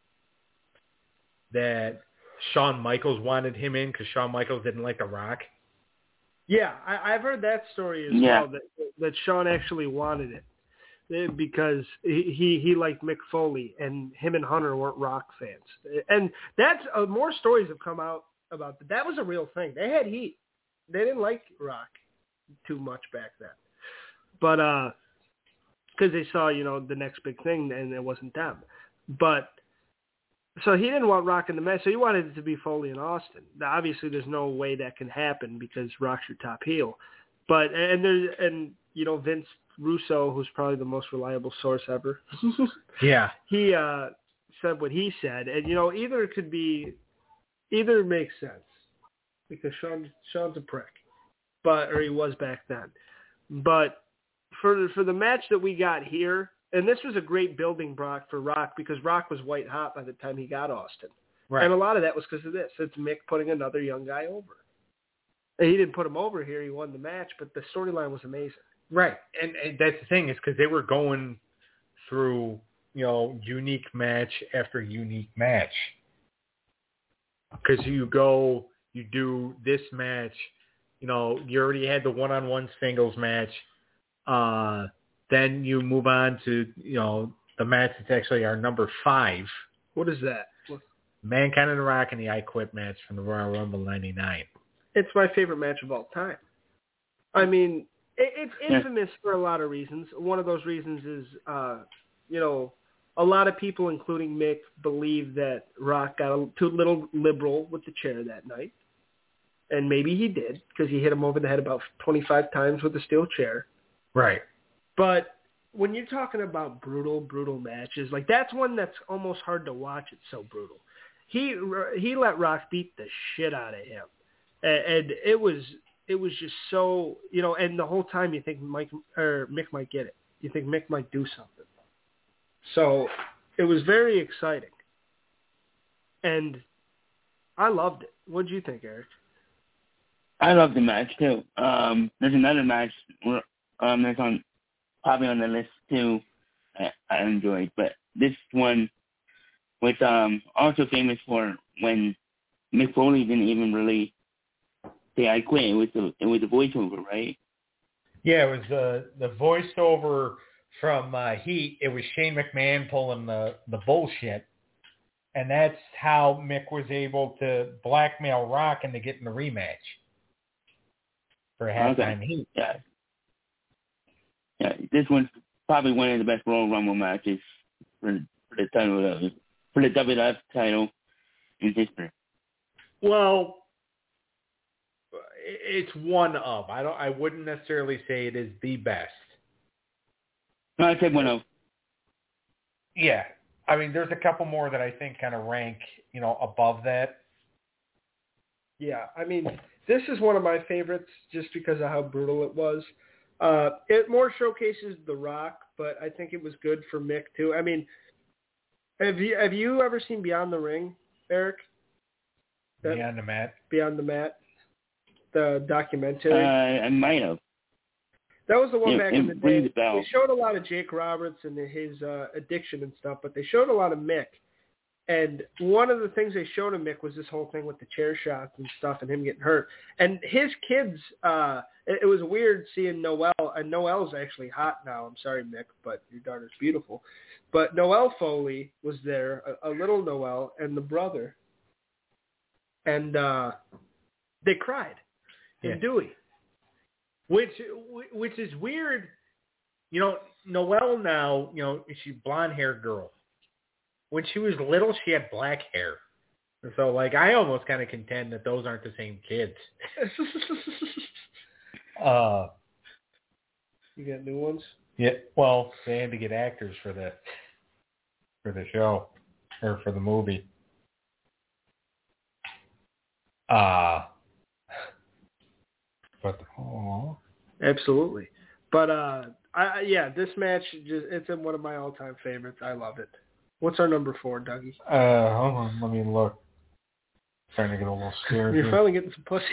that Shawn Michaels wanted him in because Shawn Michaels didn't like The Rock? Yeah, I, I've heard that story as yeah. well. That that Shawn actually wanted it. Because he, he he liked Mick Foley, and him and Hunter weren't Rock fans. And that's uh, more stories have come out about that. That was a real thing. They had heat. They didn't like Rock too much back then. But uh, because they saw, you know, the next big thing, and it wasn't them. But so he didn't want Rock in the match, so he wanted it to be Foley and Austin. Now, obviously, there's no way that can happen because Rock's your top heel. But and there's and you know Vince Russo, who's probably the most reliable source ever. yeah. He uh, said what he said, and you know either it could be, either makes sense because Shawn Shawn's a prick, but or he was back then. But for for the match that we got here, and this was a great building block for Rock because Rock was white hot by the time he got Austin, right? And a lot of that was because of this. It's Mick putting another young guy over. And he didn't put him over here; he won the match, but the storyline was amazing. Right, and, and that's the thing is because they were going through, you know, unique match after unique match. Because you go, you do this match, you know, you already had the one-on-one singles match. Uh, then you move on to, you know, the match that's actually our number five. What is that? Mankind and The Rock in the I Quit match from the Royal Rumble ninety-nine. It's my favorite match of all time. I mean... It's infamous for a lot of reasons. One of those reasons is, uh, you know, a lot of people, including Mick, believe that Rock got a, too little liberal with the chair that night. And maybe he did, because he hit him over the head about twenty-five times with a steel chair. Right. But when you're talking about brutal, brutal matches, like that's one that's almost hard to watch. It's so brutal. He he let Rock beat the shit out of him. And, and it was... It was just so, you know, and the whole time you think Mike or Mick might get it. You think Mick might do something. So it was very exciting. And I loved it. What did you think, Eric? I love the match too. Um, there's another match where, um, that's on probably on the list too. I, I enjoyed, but this one was um also famous for when Mick Foley didn't even really say I quit. It was the it was a voiceover, right? Yeah, it was the the voiceover from uh, Heat. It was Shane McMahon pulling the the bullshit, and that's how Mick was able to blackmail Rock into getting the rematch for halftime Okay. Heat. Yeah. Yeah, this one's probably one of the best Royal Rumble matches for, for the title of, for the W W F title in history. Well, it's one of. I don't. I wouldn't necessarily say it is the best. No, I said one of. Yeah, I mean, there's a couple more that I think kind of rank, you know, above that. Yeah, I mean, this is one of my favorites just because of how brutal it was. Uh, it more showcases The Rock, but I think it was good for Mick too. I mean, have you have you ever seen Beyond the Ring, Eric? That, Beyond the Mat. Beyond the Mat, the documentary. Uh, I might have. That was the one It, back it in the rings day. a bell. They showed a lot of Jake Roberts and his uh, addiction and stuff, but they showed a lot of Mick. And one of the things they showed of Mick was this whole thing with the chair shots and stuff and him getting hurt. And his kids, uh, it, it was weird seeing Noelle. And Noelle's actually hot now. I'm sorry, Mick, but your daughter's beautiful. But Noelle Foley was there, a, a little Noelle, and the brother. And uh, they cried in Yeah. Dewey. Which which is weird. You know, Noelle now, you know, she's a blonde-haired girl. When she was little, she had black hair. So, like, I almost kind of contend that those aren't the same kids. uh, You got new ones? yeah. Well, they had to get actors for the for the show or for the movie. Uh but oh. Absolutely. But, uh, I, yeah, this match, just it's in one of my all-time favorites. I love it. What's our number four, Dougie? Uh, hold on, let me look. Trying to get a little scared. You're here. finally getting some pussy.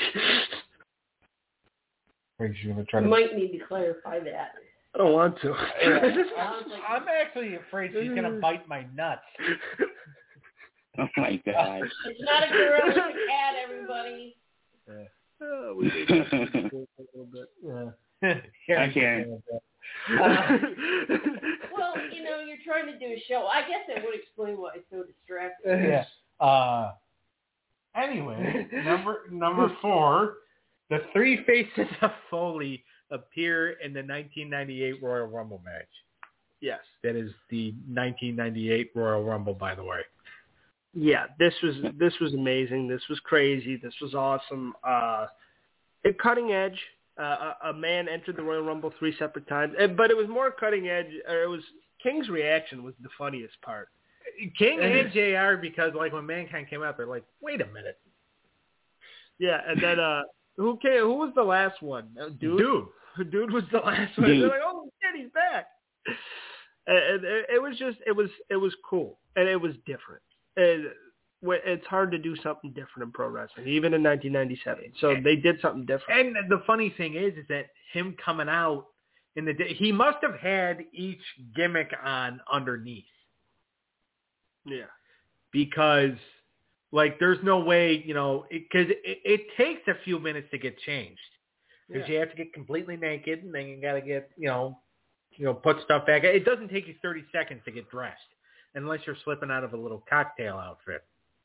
Wait, you gonna try You to? might need to clarify that. I don't want to. I'm, I'm actually afraid she's gonna bite my nuts. Oh my god. It's not a girl, it's a cat, everybody. Uh, we did that a little bit. Yeah. I can. Uh, Well, you know, you're trying to do a show. I guess that would explain why it's so distracting. yeah. Uh, anyway, number number four, the three faces of Foley appear in the nineteen ninety-eight Royal Rumble match. Yes. That is the nineteen ninety-eight Royal Rumble, by the way. Yeah, this was this was amazing. This was crazy. This was awesome. Uh, it cutting edge. Uh, a, a man entered the Royal Rumble three separate times, but it was more cutting edge. Or it was King's reaction was the funniest part. King and J R, because like when Mankind came out, they're like, "Wait a minute, Yeah, and then uh, who came? Who was the last one? Uh, Dude, dude." Dude was the last one. Dude. They're like, "Oh shit, he's back!" And it, it was just, it was, it was cool, and it was different. And it's hard to do something different in pro wrestling, even in nineteen ninety-seven. So they did something different. And the funny thing is, is that him coming out in the day, he must have had each gimmick on underneath. Yeah. Because, like, there's no way, you know, because it, it, it takes a few minutes to get changed. Because Yeah. you have to get completely naked, and then you got to get, you know, you know, put stuff back. It doesn't take you thirty seconds to get dressed, unless you're slipping out of a little cocktail outfit.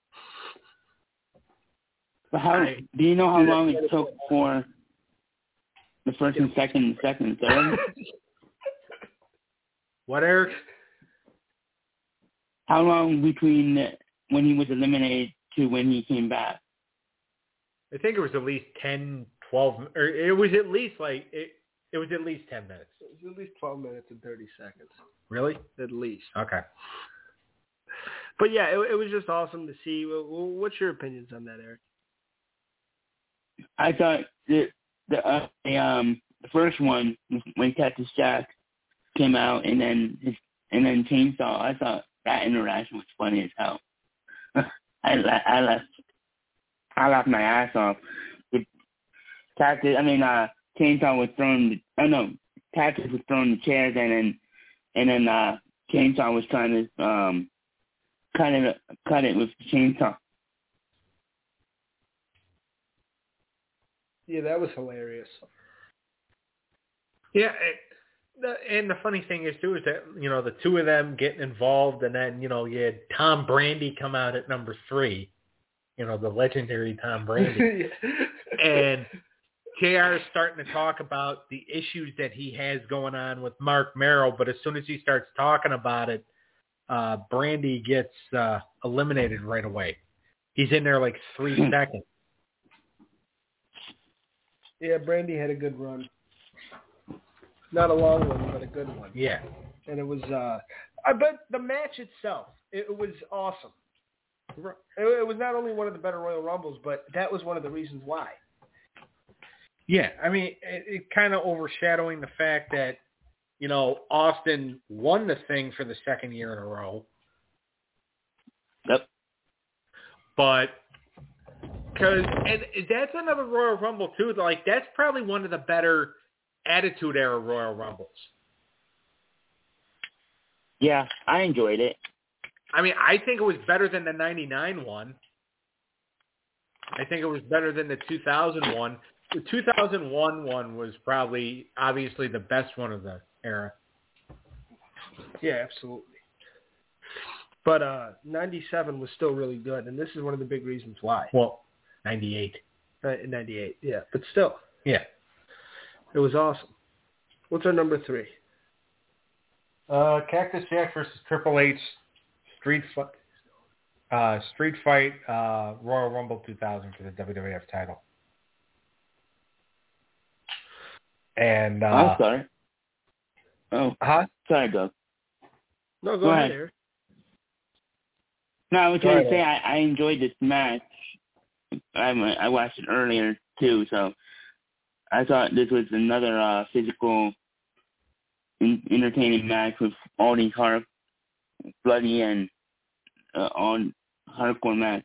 But how I- do you know how long it took for the first and second and second and third? What, Eric? How long between the, when he was eliminated to when he came back? I think it was at least ten, twelve, or it was at least like, it, it was at least ten minutes. It was at least twelve minutes and thirty seconds. Really? At least. Okay. But yeah, it, it was just awesome to see. What's your opinions on that, Eric? I thought the the, uh, the um the first one when Cactus Jack came out and then his, and then Chainsaw, I thought that interaction was funny as hell. I la- I laughed I laughed my ass off. With Cactus, I mean, uh, Chainsaw was throwing. The, oh no, Cactus was throwing the chairs, and then and then uh, Chainsaw was trying to um, cut it cut it with the chainsaw. Yeah, that was hilarious. Yeah, it, the, and the funny thing is too is that you know the two of them getting involved, and then you know you had Tom Brandy come out at number three, you know the legendary Tom Brandy, and J R is starting to talk about the issues that he has going on with Mark Merrill, but as soon as he starts talking about it, uh, Brandy gets uh, eliminated right away. He's in there like three seconds. Yeah, Brandy had a good run. Not a long one, but a good one. Yeah. And it was, uh, I bet the match itself, it, it was awesome. It, it was not only one of the better Royal Rumbles, but that was one of the reasons why. Yeah, I mean, it, it kind of overshadowing the fact that, you know, Austin won the thing for the second year in a row. Yep. But, because, and that's another Royal Rumble, too. Like, that's probably one of the better Attitude Era Royal Rumbles. Yeah, I enjoyed it. I mean, I think it was better than the ninety-nine one. I think it was better than the two thousand one. The two thousand one one was probably, obviously, the best one of the era. Yeah, absolutely. But uh, ninety-seven was still really good, and this is one of the big reasons why. Well, ninety-eight. Uh, ninety-eight, yeah. But still. Yeah. It was awesome. What's our number three? Uh, Cactus Jack versus Triple H Street Fight, uh, Street Fight uh, Royal Rumble two thousand for the W W F title. And uh, I'm sorry. Oh, huh? sorry, Doug. No, go, Go ahead, ahead. Eric. No, I was Go going to ahead. say I, I enjoyed this match. I I watched it earlier too, so I thought this was another uh, physical, in, entertaining match with all these hard, bloody and uh, on hardcore match.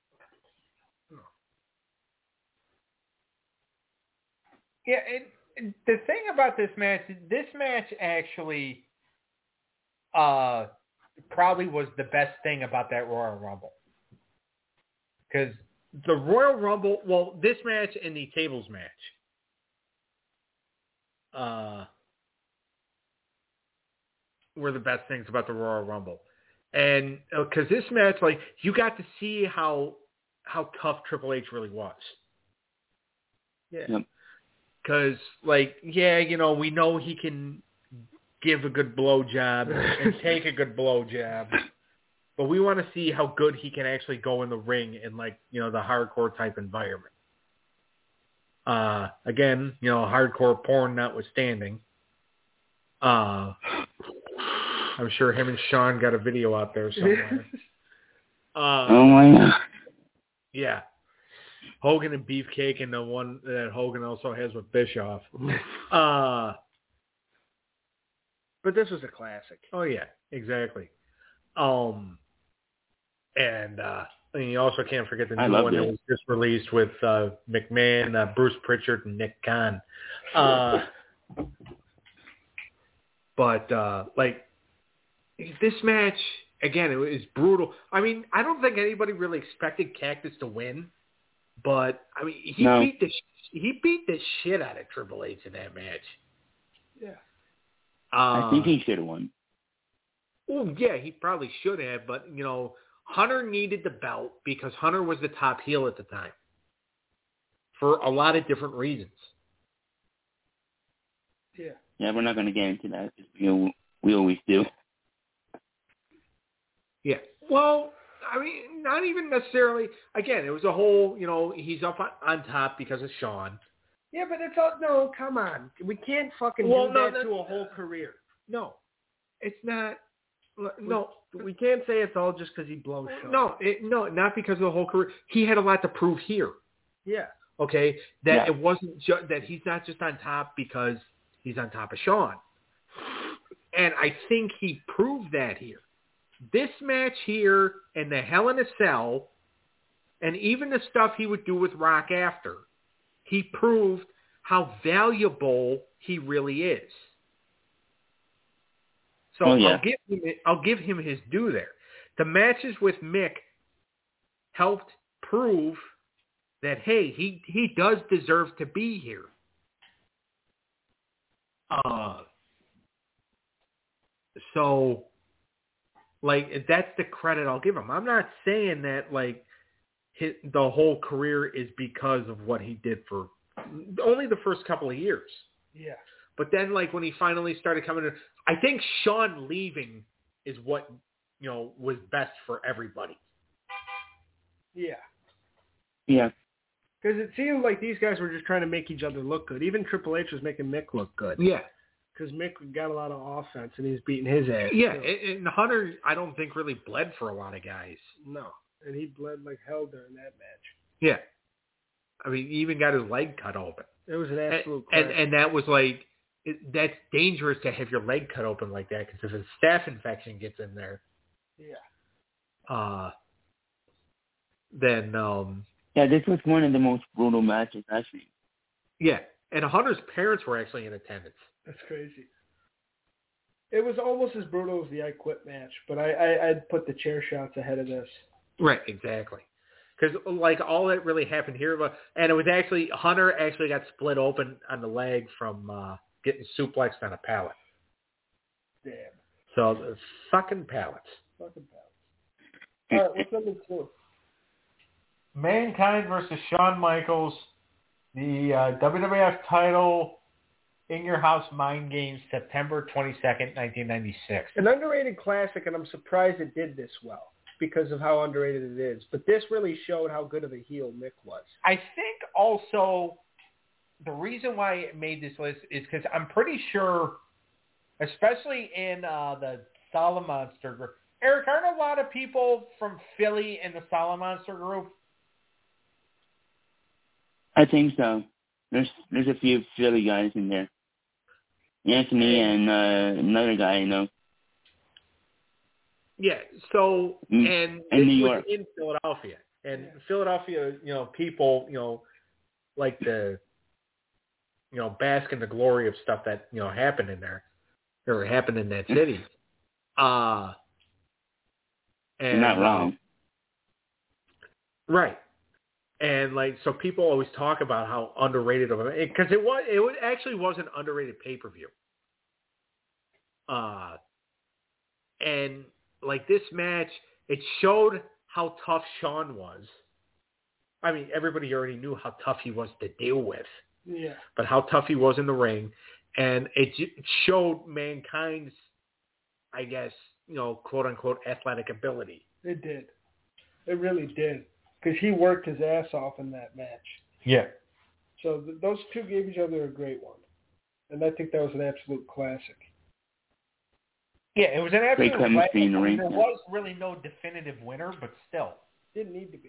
Yeah, and the thing about this match, this match actually uh, probably was the best thing about that Royal Rumble. Because the Royal Rumble, well, this match and the tables match, uh, were the best things about the Royal Rumble. And because this match, like, you got to see how how tough Triple H really was. Yeah. Yep. Because, like, yeah, you know, we know he can give a good blowjob and take a good blowjob, but we want to see how good he can actually go in the ring in, like, you know, the hardcore type environment. Uh, again, you know, hardcore porn notwithstanding. Uh, I'm sure him and Sean got a video out there somewhere. Uh, Oh my God. yeah. Hogan and Beefcake, and the one that Hogan also has with Bischoff. Uh, But this was a classic. oh, yeah, exactly. Um, and uh, and you also can't forget the I new loved one that it. was just released with uh, McMahon, uh, Bruce Pritchard, and Nick Khan. Uh, but, uh, like, this match, again, it was brutal. I mean, I don't think anybody really expected Cactus to win. But I mean, he No. beat the he beat the shit out of Triple H in that match. Yeah. Uh, I think he should have won. Well, yeah, he probably should have, but you know, Hunter needed the belt because Hunter was the top heel at the time for a lot of different reasons. Yeah. Yeah, we're not going to get into that. You know, we always do. Yeah. Well, I mean, not even necessarily. Again, it was a whole, you know, he's up on, on top because of Sean. Yeah, but it's all, no, come on. We can't fucking Well, do no, that no, to a whole career. No, it's not. No, We can't say it's all just because he blows show. no, it, no, not because of the whole career. He had a lot to prove here. Yeah. Okay, that Yeah. it wasn't ju- that he's not just on top because he's on top of Sean. And I think he proved that here. This match here and the Hell in a Cell And even the stuff he would do with Rock after, he proved how valuable he really is. So Oh, yeah. I'll give him I'll give him his due there. The matches with Mick helped prove that, hey, he, he does deserve to be here. Uh, so, like, that's the credit I'll give him. I'm not saying that, like, his, the whole career is because of what he did for only the first couple of years. Yeah. But then, like, when he finally started coming in, I think Shawn leaving is what, you know, was best for everybody. Yeah. Yeah. Because it seemed like these guys were just trying to make each other look good. Even Triple H was making Mick look good. Yeah. Because Mick got a lot of offense, and he was beating his ass. Yeah, too. and, and Hunter, I don't think, really bled for a lot of guys. No. And he bled like hell during that match. Yeah. I mean, he even got his leg cut open. It was an absolute And, and, crash. and that was like, it, that's dangerous to have your leg cut open like that, because if a staph infection gets in there, Yeah. uh, then, um, Yeah, this was one of the most brutal matches, actually. yeah. And Hunter's parents were actually in attendance. That's crazy. It was almost as brutal as the I Quit match, but I, I, I'd put the chair shots ahead of this. Right, exactly. Because, like, all that really happened here, was, and it was actually, Hunter actually got split open on the leg from uh, getting suplexed on a pallet. Damn. So, the fucking pallets. Fucking pals. All right, what's number two? Mankind versus Shawn Michaels, the uh, W W F title, In Your House Mind Games, September twenty-second, nineteen ninety-six. An underrated classic, and I'm surprised it did this well because of how underrated it is. But this really showed how good of a heel Mick was. I think also the reason why it made this list is because I'm pretty sure, especially in uh, the Solid Monster group, Eric, aren't a lot of people from Philly in the Solid Monster group? I think so. There's there's a few Philly guys in there. Anthony and uh, another guy, you know. Yeah, so, Mm, and in this New was York. in Philadelphia. And Philadelphia, you know, people, you know, like to, you know, bask in the glory of stuff that, you know, happened in there, or happened in that city. Uh, and, You're not wrong. Uh, right. And, like, so people always talk about how underrated of it, because it was, it was, actually was an underrated pay-per-view. Uh, and, like, this match, it showed how tough Shawn was. I mean, everybody already knew how tough he was to deal with. Yeah. But how tough he was in the ring. And it showed Mankind's, I guess, you know, quote-unquote athletic ability. It did. It really did. Because he worked his ass off in that match. Yeah. So th- those two gave each other a great one. And I think that was an absolute classic. Yeah, it was an absolute Great chemistry in the ring. There was really no definitive winner, but still. Didn't need to be.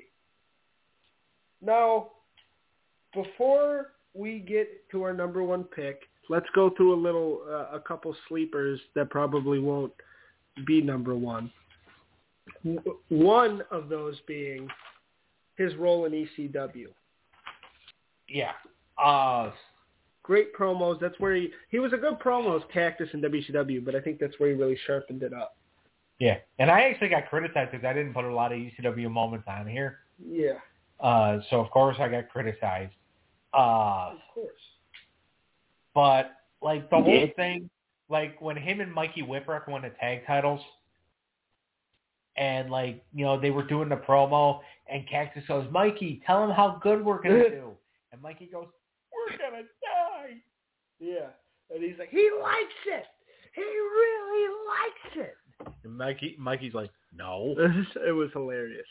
Now, before we get to our number one pick, let's go through a little, uh, a couple sleepers that probably won't be number one. W- one of those being his role in E C W. Yeah. Uh, Great promos. That's where he, he was a good promo as Cactus in W C W, but I think that's where he really sharpened it up. yeah. And I actually got criticized because I didn't put a lot of E C W moments on here. Yeah. Uh, so, of course, I got criticized. Uh, Of course. but, like, the You whole did? thing, like, when him and Mikey Whipwreck won the tag titles, and, like, you know, they were doing the promo, and Cactus goes, Mikey, tell him how good we're going to do. And Mikey goes, we're going to die. Yeah. And he's like, he likes it. He really likes it. And Mikey, Mikey's like, no. It was hilarious.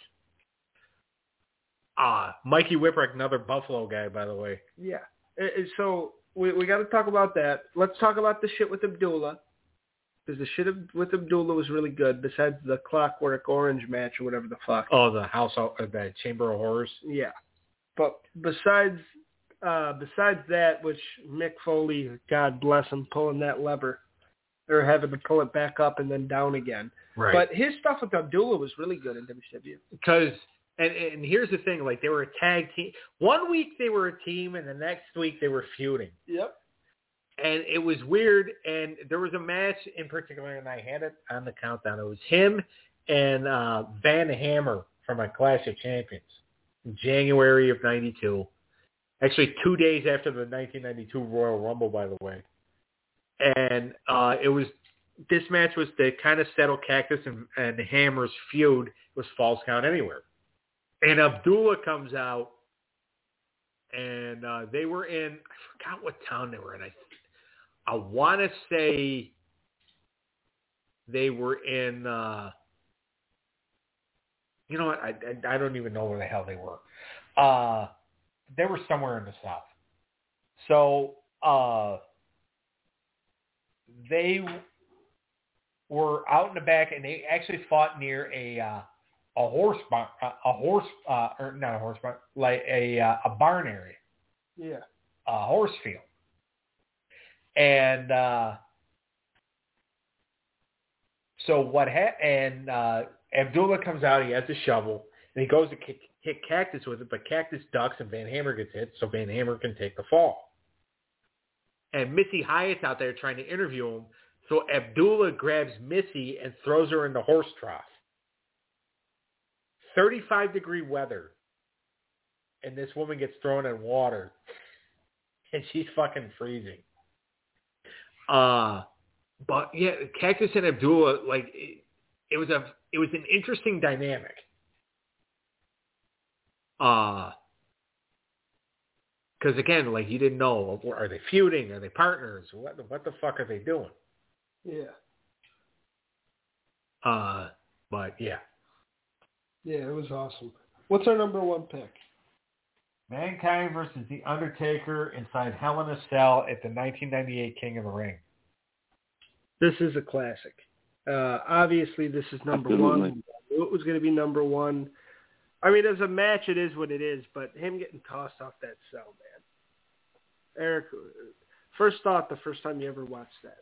Ah, Mikey Whipwreck, another Buffalo guy, by the way. Yeah. And- and so we we got to talk about that. Let's talk about the shit with Abdullah. Because the shit with Abdullah was really good, besides the Clockwork Orange match or whatever the fuck. Oh, the house, uh, the Chamber of Horrors. Yeah. But besides uh, besides that, which Mick Foley, God bless him, pulling that lever, or having to pull it back up and then down again. Right. But his stuff with Abdullah was really good in W C W. Because And and here's the thing, like they were a tag team. One week they were a team, and the next week they were feuding. Yep. And it was weird. And there was a match in particular, and I had it on the countdown. It was him and uh, Van Hammer from a Clash of Champions in January of ninety-two. Actually, two days after the nineteen ninety-two Royal Rumble, by the way. And uh, it was this match was to kind of settle Cactus and, and Hammer's feud. It was Falls Count Anywhere. And Abdullah comes out, and uh, they were in, I forgot what town they were in. I, I want to say they were in, uh, you know what, I, I, I don't even know where the hell they were. Uh, they were somewhere in the South. So uh, they were out in the back, and they actually fought near a uh, a horse barn, a horse, uh, or not a horse barn, like a uh, a barn area. Yeah. A horse field. And uh, so what ha- and uh, Abdullah comes out, he has a shovel, and he goes to kick, hit Cactus with it, but Cactus ducks and Van Hammer gets hit, so Van Hammer can take the fall. And Missy Hyatt's out there trying to interview him, so Abdullah grabs Missy and throws her in the horse trough. thirty-five degree weather, and this woman gets thrown in water, and she's fucking freezing. Uh, but yeah, Cactus and Abdullah, like it, it was a, it was an interesting dynamic. Uh, because again, like you didn't know, are they feuding? Are they partners? What, what the fuck are they doing? Yeah. Uh, but yeah. Yeah, it was awesome. What's our number one pick? Mankind versus The Undertaker inside Hell in a Cell at the nineteen ninety-eight King of the Ring. This is a classic. Uh, obviously, this is number Absolutely. one. I knew it was going to be number one. I mean, as a match, it is what it is, but him getting tossed off that cell, man. Eric, first thought the first time you ever watched that?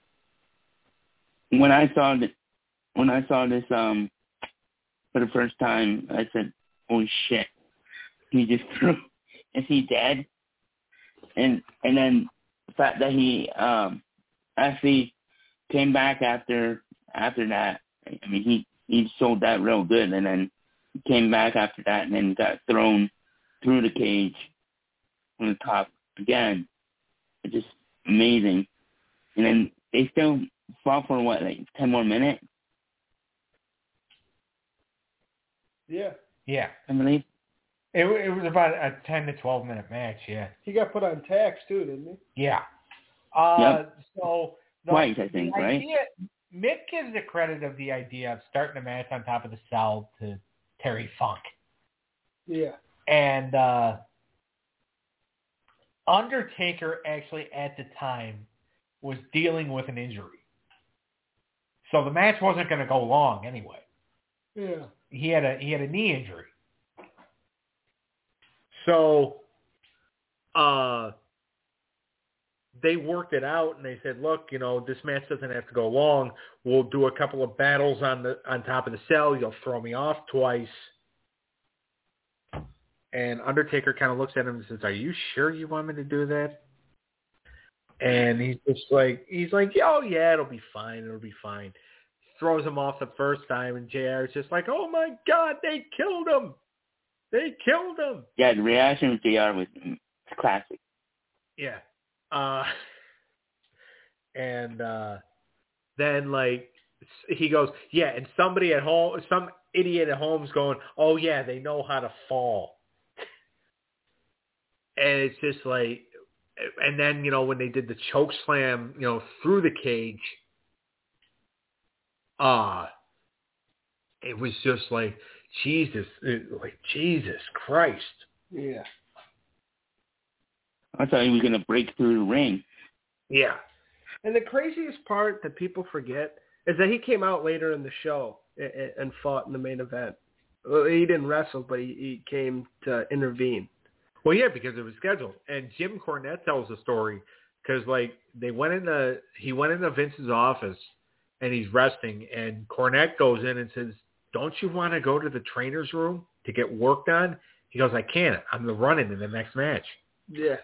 When I saw the, when I saw this um for the first time, I said, "Holy shit!" He just threw. Is he dead? And and then the fact that he um actually came back after after that. I mean, he he sold that real good, and then came back after that, and then got thrown through the cage from the top again. It's just amazing. And then they still fought for what, like ten more minutes? Yeah. Yeah. I believe. It, it was about a ten to twelve minute match, yeah. He got put on tax, too, didn't he? Yeah. Uh, Yep. So the, Twice, I think, the right? idea, Mick gives the credit of the idea of starting a match on top of the cell to Terry Funk. Yeah. And uh, Undertaker actually at the time was dealing with an injury. So the match wasn't going to go long anyway. Yeah. He had a he had a knee injury. So uh, they worked it out, and they said, "Look, you know, this match doesn't have to go long. We'll do a couple of battles on the on top of the cell. You'll throw me off twice." And Undertaker kind of looks at him and says, "Are you sure you want me to do that?" And he's just like, he's like, "Oh yeah, it'll be fine. It'll be fine." Throws him off the first time, and J R is just like, "Oh my God, they killed him! They killed him!" Yeah, the reaction with J R was mm, classic. Yeah. Uh, and uh, then like he goes, yeah, and somebody at home, some idiot at home's going, "Oh yeah, they know how to fall." And it's just like, and then, you know, when they did the choke slam, you know, through the cage, uh, it was just like, Jesus, like, Jesus Christ. Yeah. I thought he was going to break through the ring. Yeah. And the craziest part that people forget is that he came out later in the show and fought in the main event. Well, he didn't wrestle, but he, he came to intervene. Well, yeah, because it was scheduled. And Jim Cornette tells the story because, like, they went into he went into Vince's office and he's resting, and Cornette goes in and says, "Don't you want to go to the trainer's room?" to get worked on? He goes, I can't. I'm the run-in in the next match. Yeah.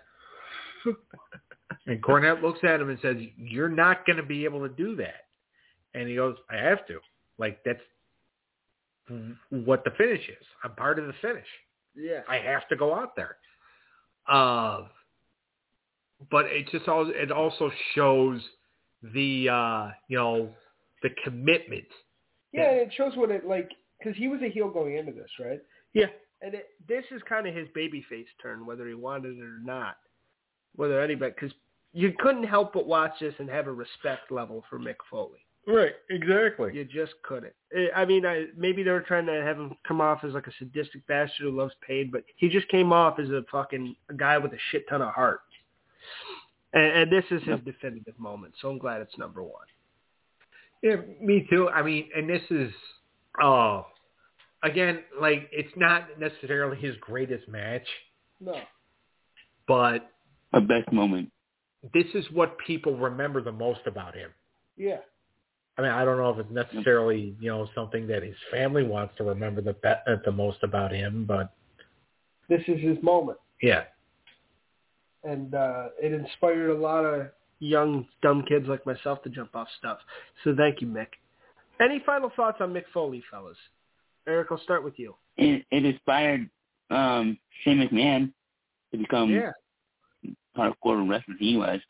And Cornette looks at him and says, you're not going to be able to do that. And he goes, I have to. Like, that's what the finish is. I'm part of the finish. Yeah. I have to go out there. Uh, but it just all, it also shows the, uh, you know, the commitment. Yeah, and it shows what it, like, because he was a heel going into this, right? Yeah. And it, this is kind of his babyface turn, whether he wanted it or not. Whether anybody, because you couldn't help but watch this and have a respect level for Mick Foley. Right, exactly. You just couldn't. I mean, I, maybe they were trying to have him come off as like a sadistic bastard who loves pain, but he just came off as a fucking a guy with a shit ton of heart. And, and this is his definitive moment, so I'm glad it's number one. Yeah, me too. I mean, and this is, uh, again, like, it's not necessarily his greatest match. No. But a best moment. This is what people remember the most about him. Yeah. I mean, I don't know if it's necessarily, you know, something that his family wants to remember the be- the most about him, but this is his moment. Yeah. And uh, it inspired a lot of young, dumb kids like myself to jump off stuff. So thank you, Mick. Any final thoughts on Mick Foley, fellas? Eric, I'll start with you. It, it inspired um, Shane McMahon to become yeah. hardcore wrestler he was.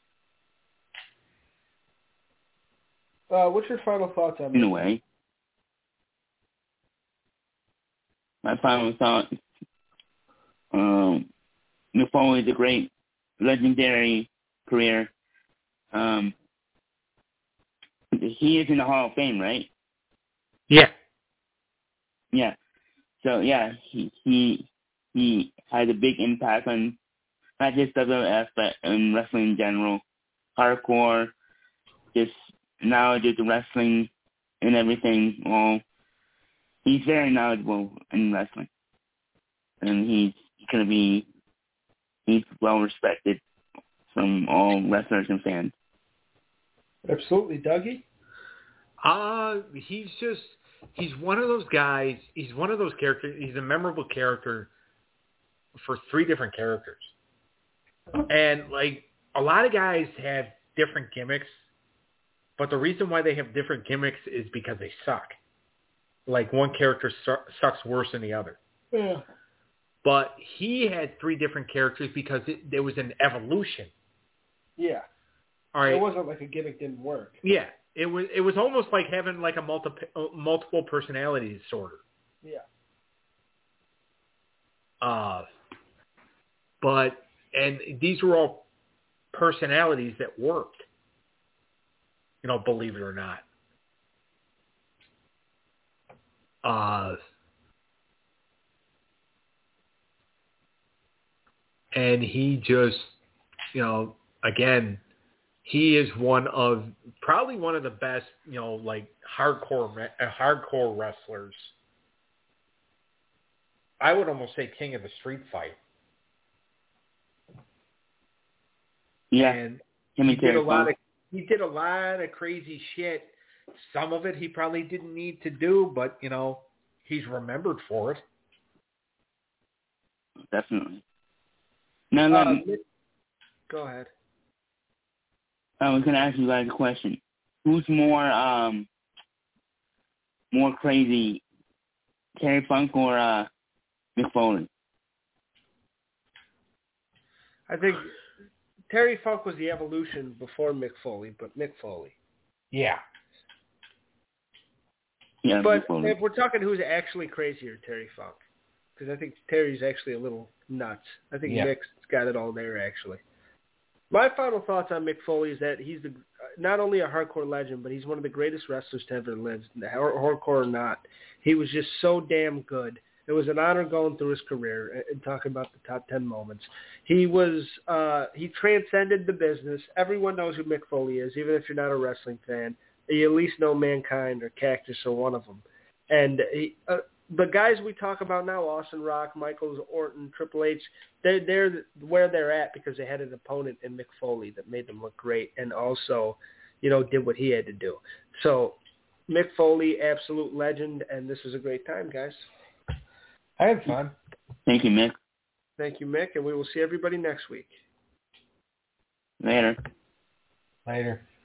Uh, what's your final thoughts on In a way. My final thought, um, Mick Foley is a great, legendary career. Um, he is in the Hall of Fame, right? Yeah. Yeah. So, yeah, he he he had a big impact on not just W W F, but in wrestling in general. Hardcore, just knowledge of the wrestling and everything. Well, he's very knowledgeable in wrestling. And he's going to be, he's well respected from all wrestlers and fans. Absolutely. Dougie? Uh, he's just, he's one of those guys, he's one of those characters, he's a memorable character for three different characters. And, like, a lot of guys have different gimmicks, but the reason why they have different gimmicks is because they suck. Like, one character su- sucks worse than the other. Yeah. But he had three different characters because it, there was an evolution. Yeah. All right. It wasn't like a gimmick didn't work. Yeah. It was it was almost like having like a multi, multiple personality disorder. Yeah. Uh, but, and these were all personalities that worked. You know, believe it or not. Uh, and he just, you know, again, he is one of, probably one of the best, you know, like hardcore, uh, hardcore wrestlers. I would almost say king of the street fight. Yeah. And he did a lot of He did a lot of crazy shit. Some of it he probably didn't need to do, but, you know, he's remembered for it. Definitely. Now, Uh, um, go ahead. I was going to ask you guys a question. Who's more um, more crazy, Terry Funk or uh, Mick Foley? I think Terry Funk was the evolution before Mick Foley, but Mick Foley. Yeah. Yeah, but Mick Foley. if we're talking who's actually crazier, Terry Funk. Because I think Terry's actually a little nuts. I think yeah. Mick's got it all there, actually. My final thoughts on Mick Foley is that he's the not only a hardcore legend, but he's one of the greatest wrestlers to ever live, hardcore or not. He was just so damn good. It was an honor going through his career and talking about the top ten moments. He was uh, he transcended the business. Everyone knows who Mick Foley is, even if you're not a wrestling fan. You at least know Mankind or Cactus or one of them. And he, uh, the guys we talk about now, Austin Rock, Michaels, Orton, Triple H, they're, they're where they're at because they had an opponent in Mick Foley that made them look great and also, you know, did what he had to do. So Mick Foley, absolute legend, and this was a great time, guys. I had fun. Thank you, Mick. Thank you, Mick, and we will see everybody next week. Later. Later.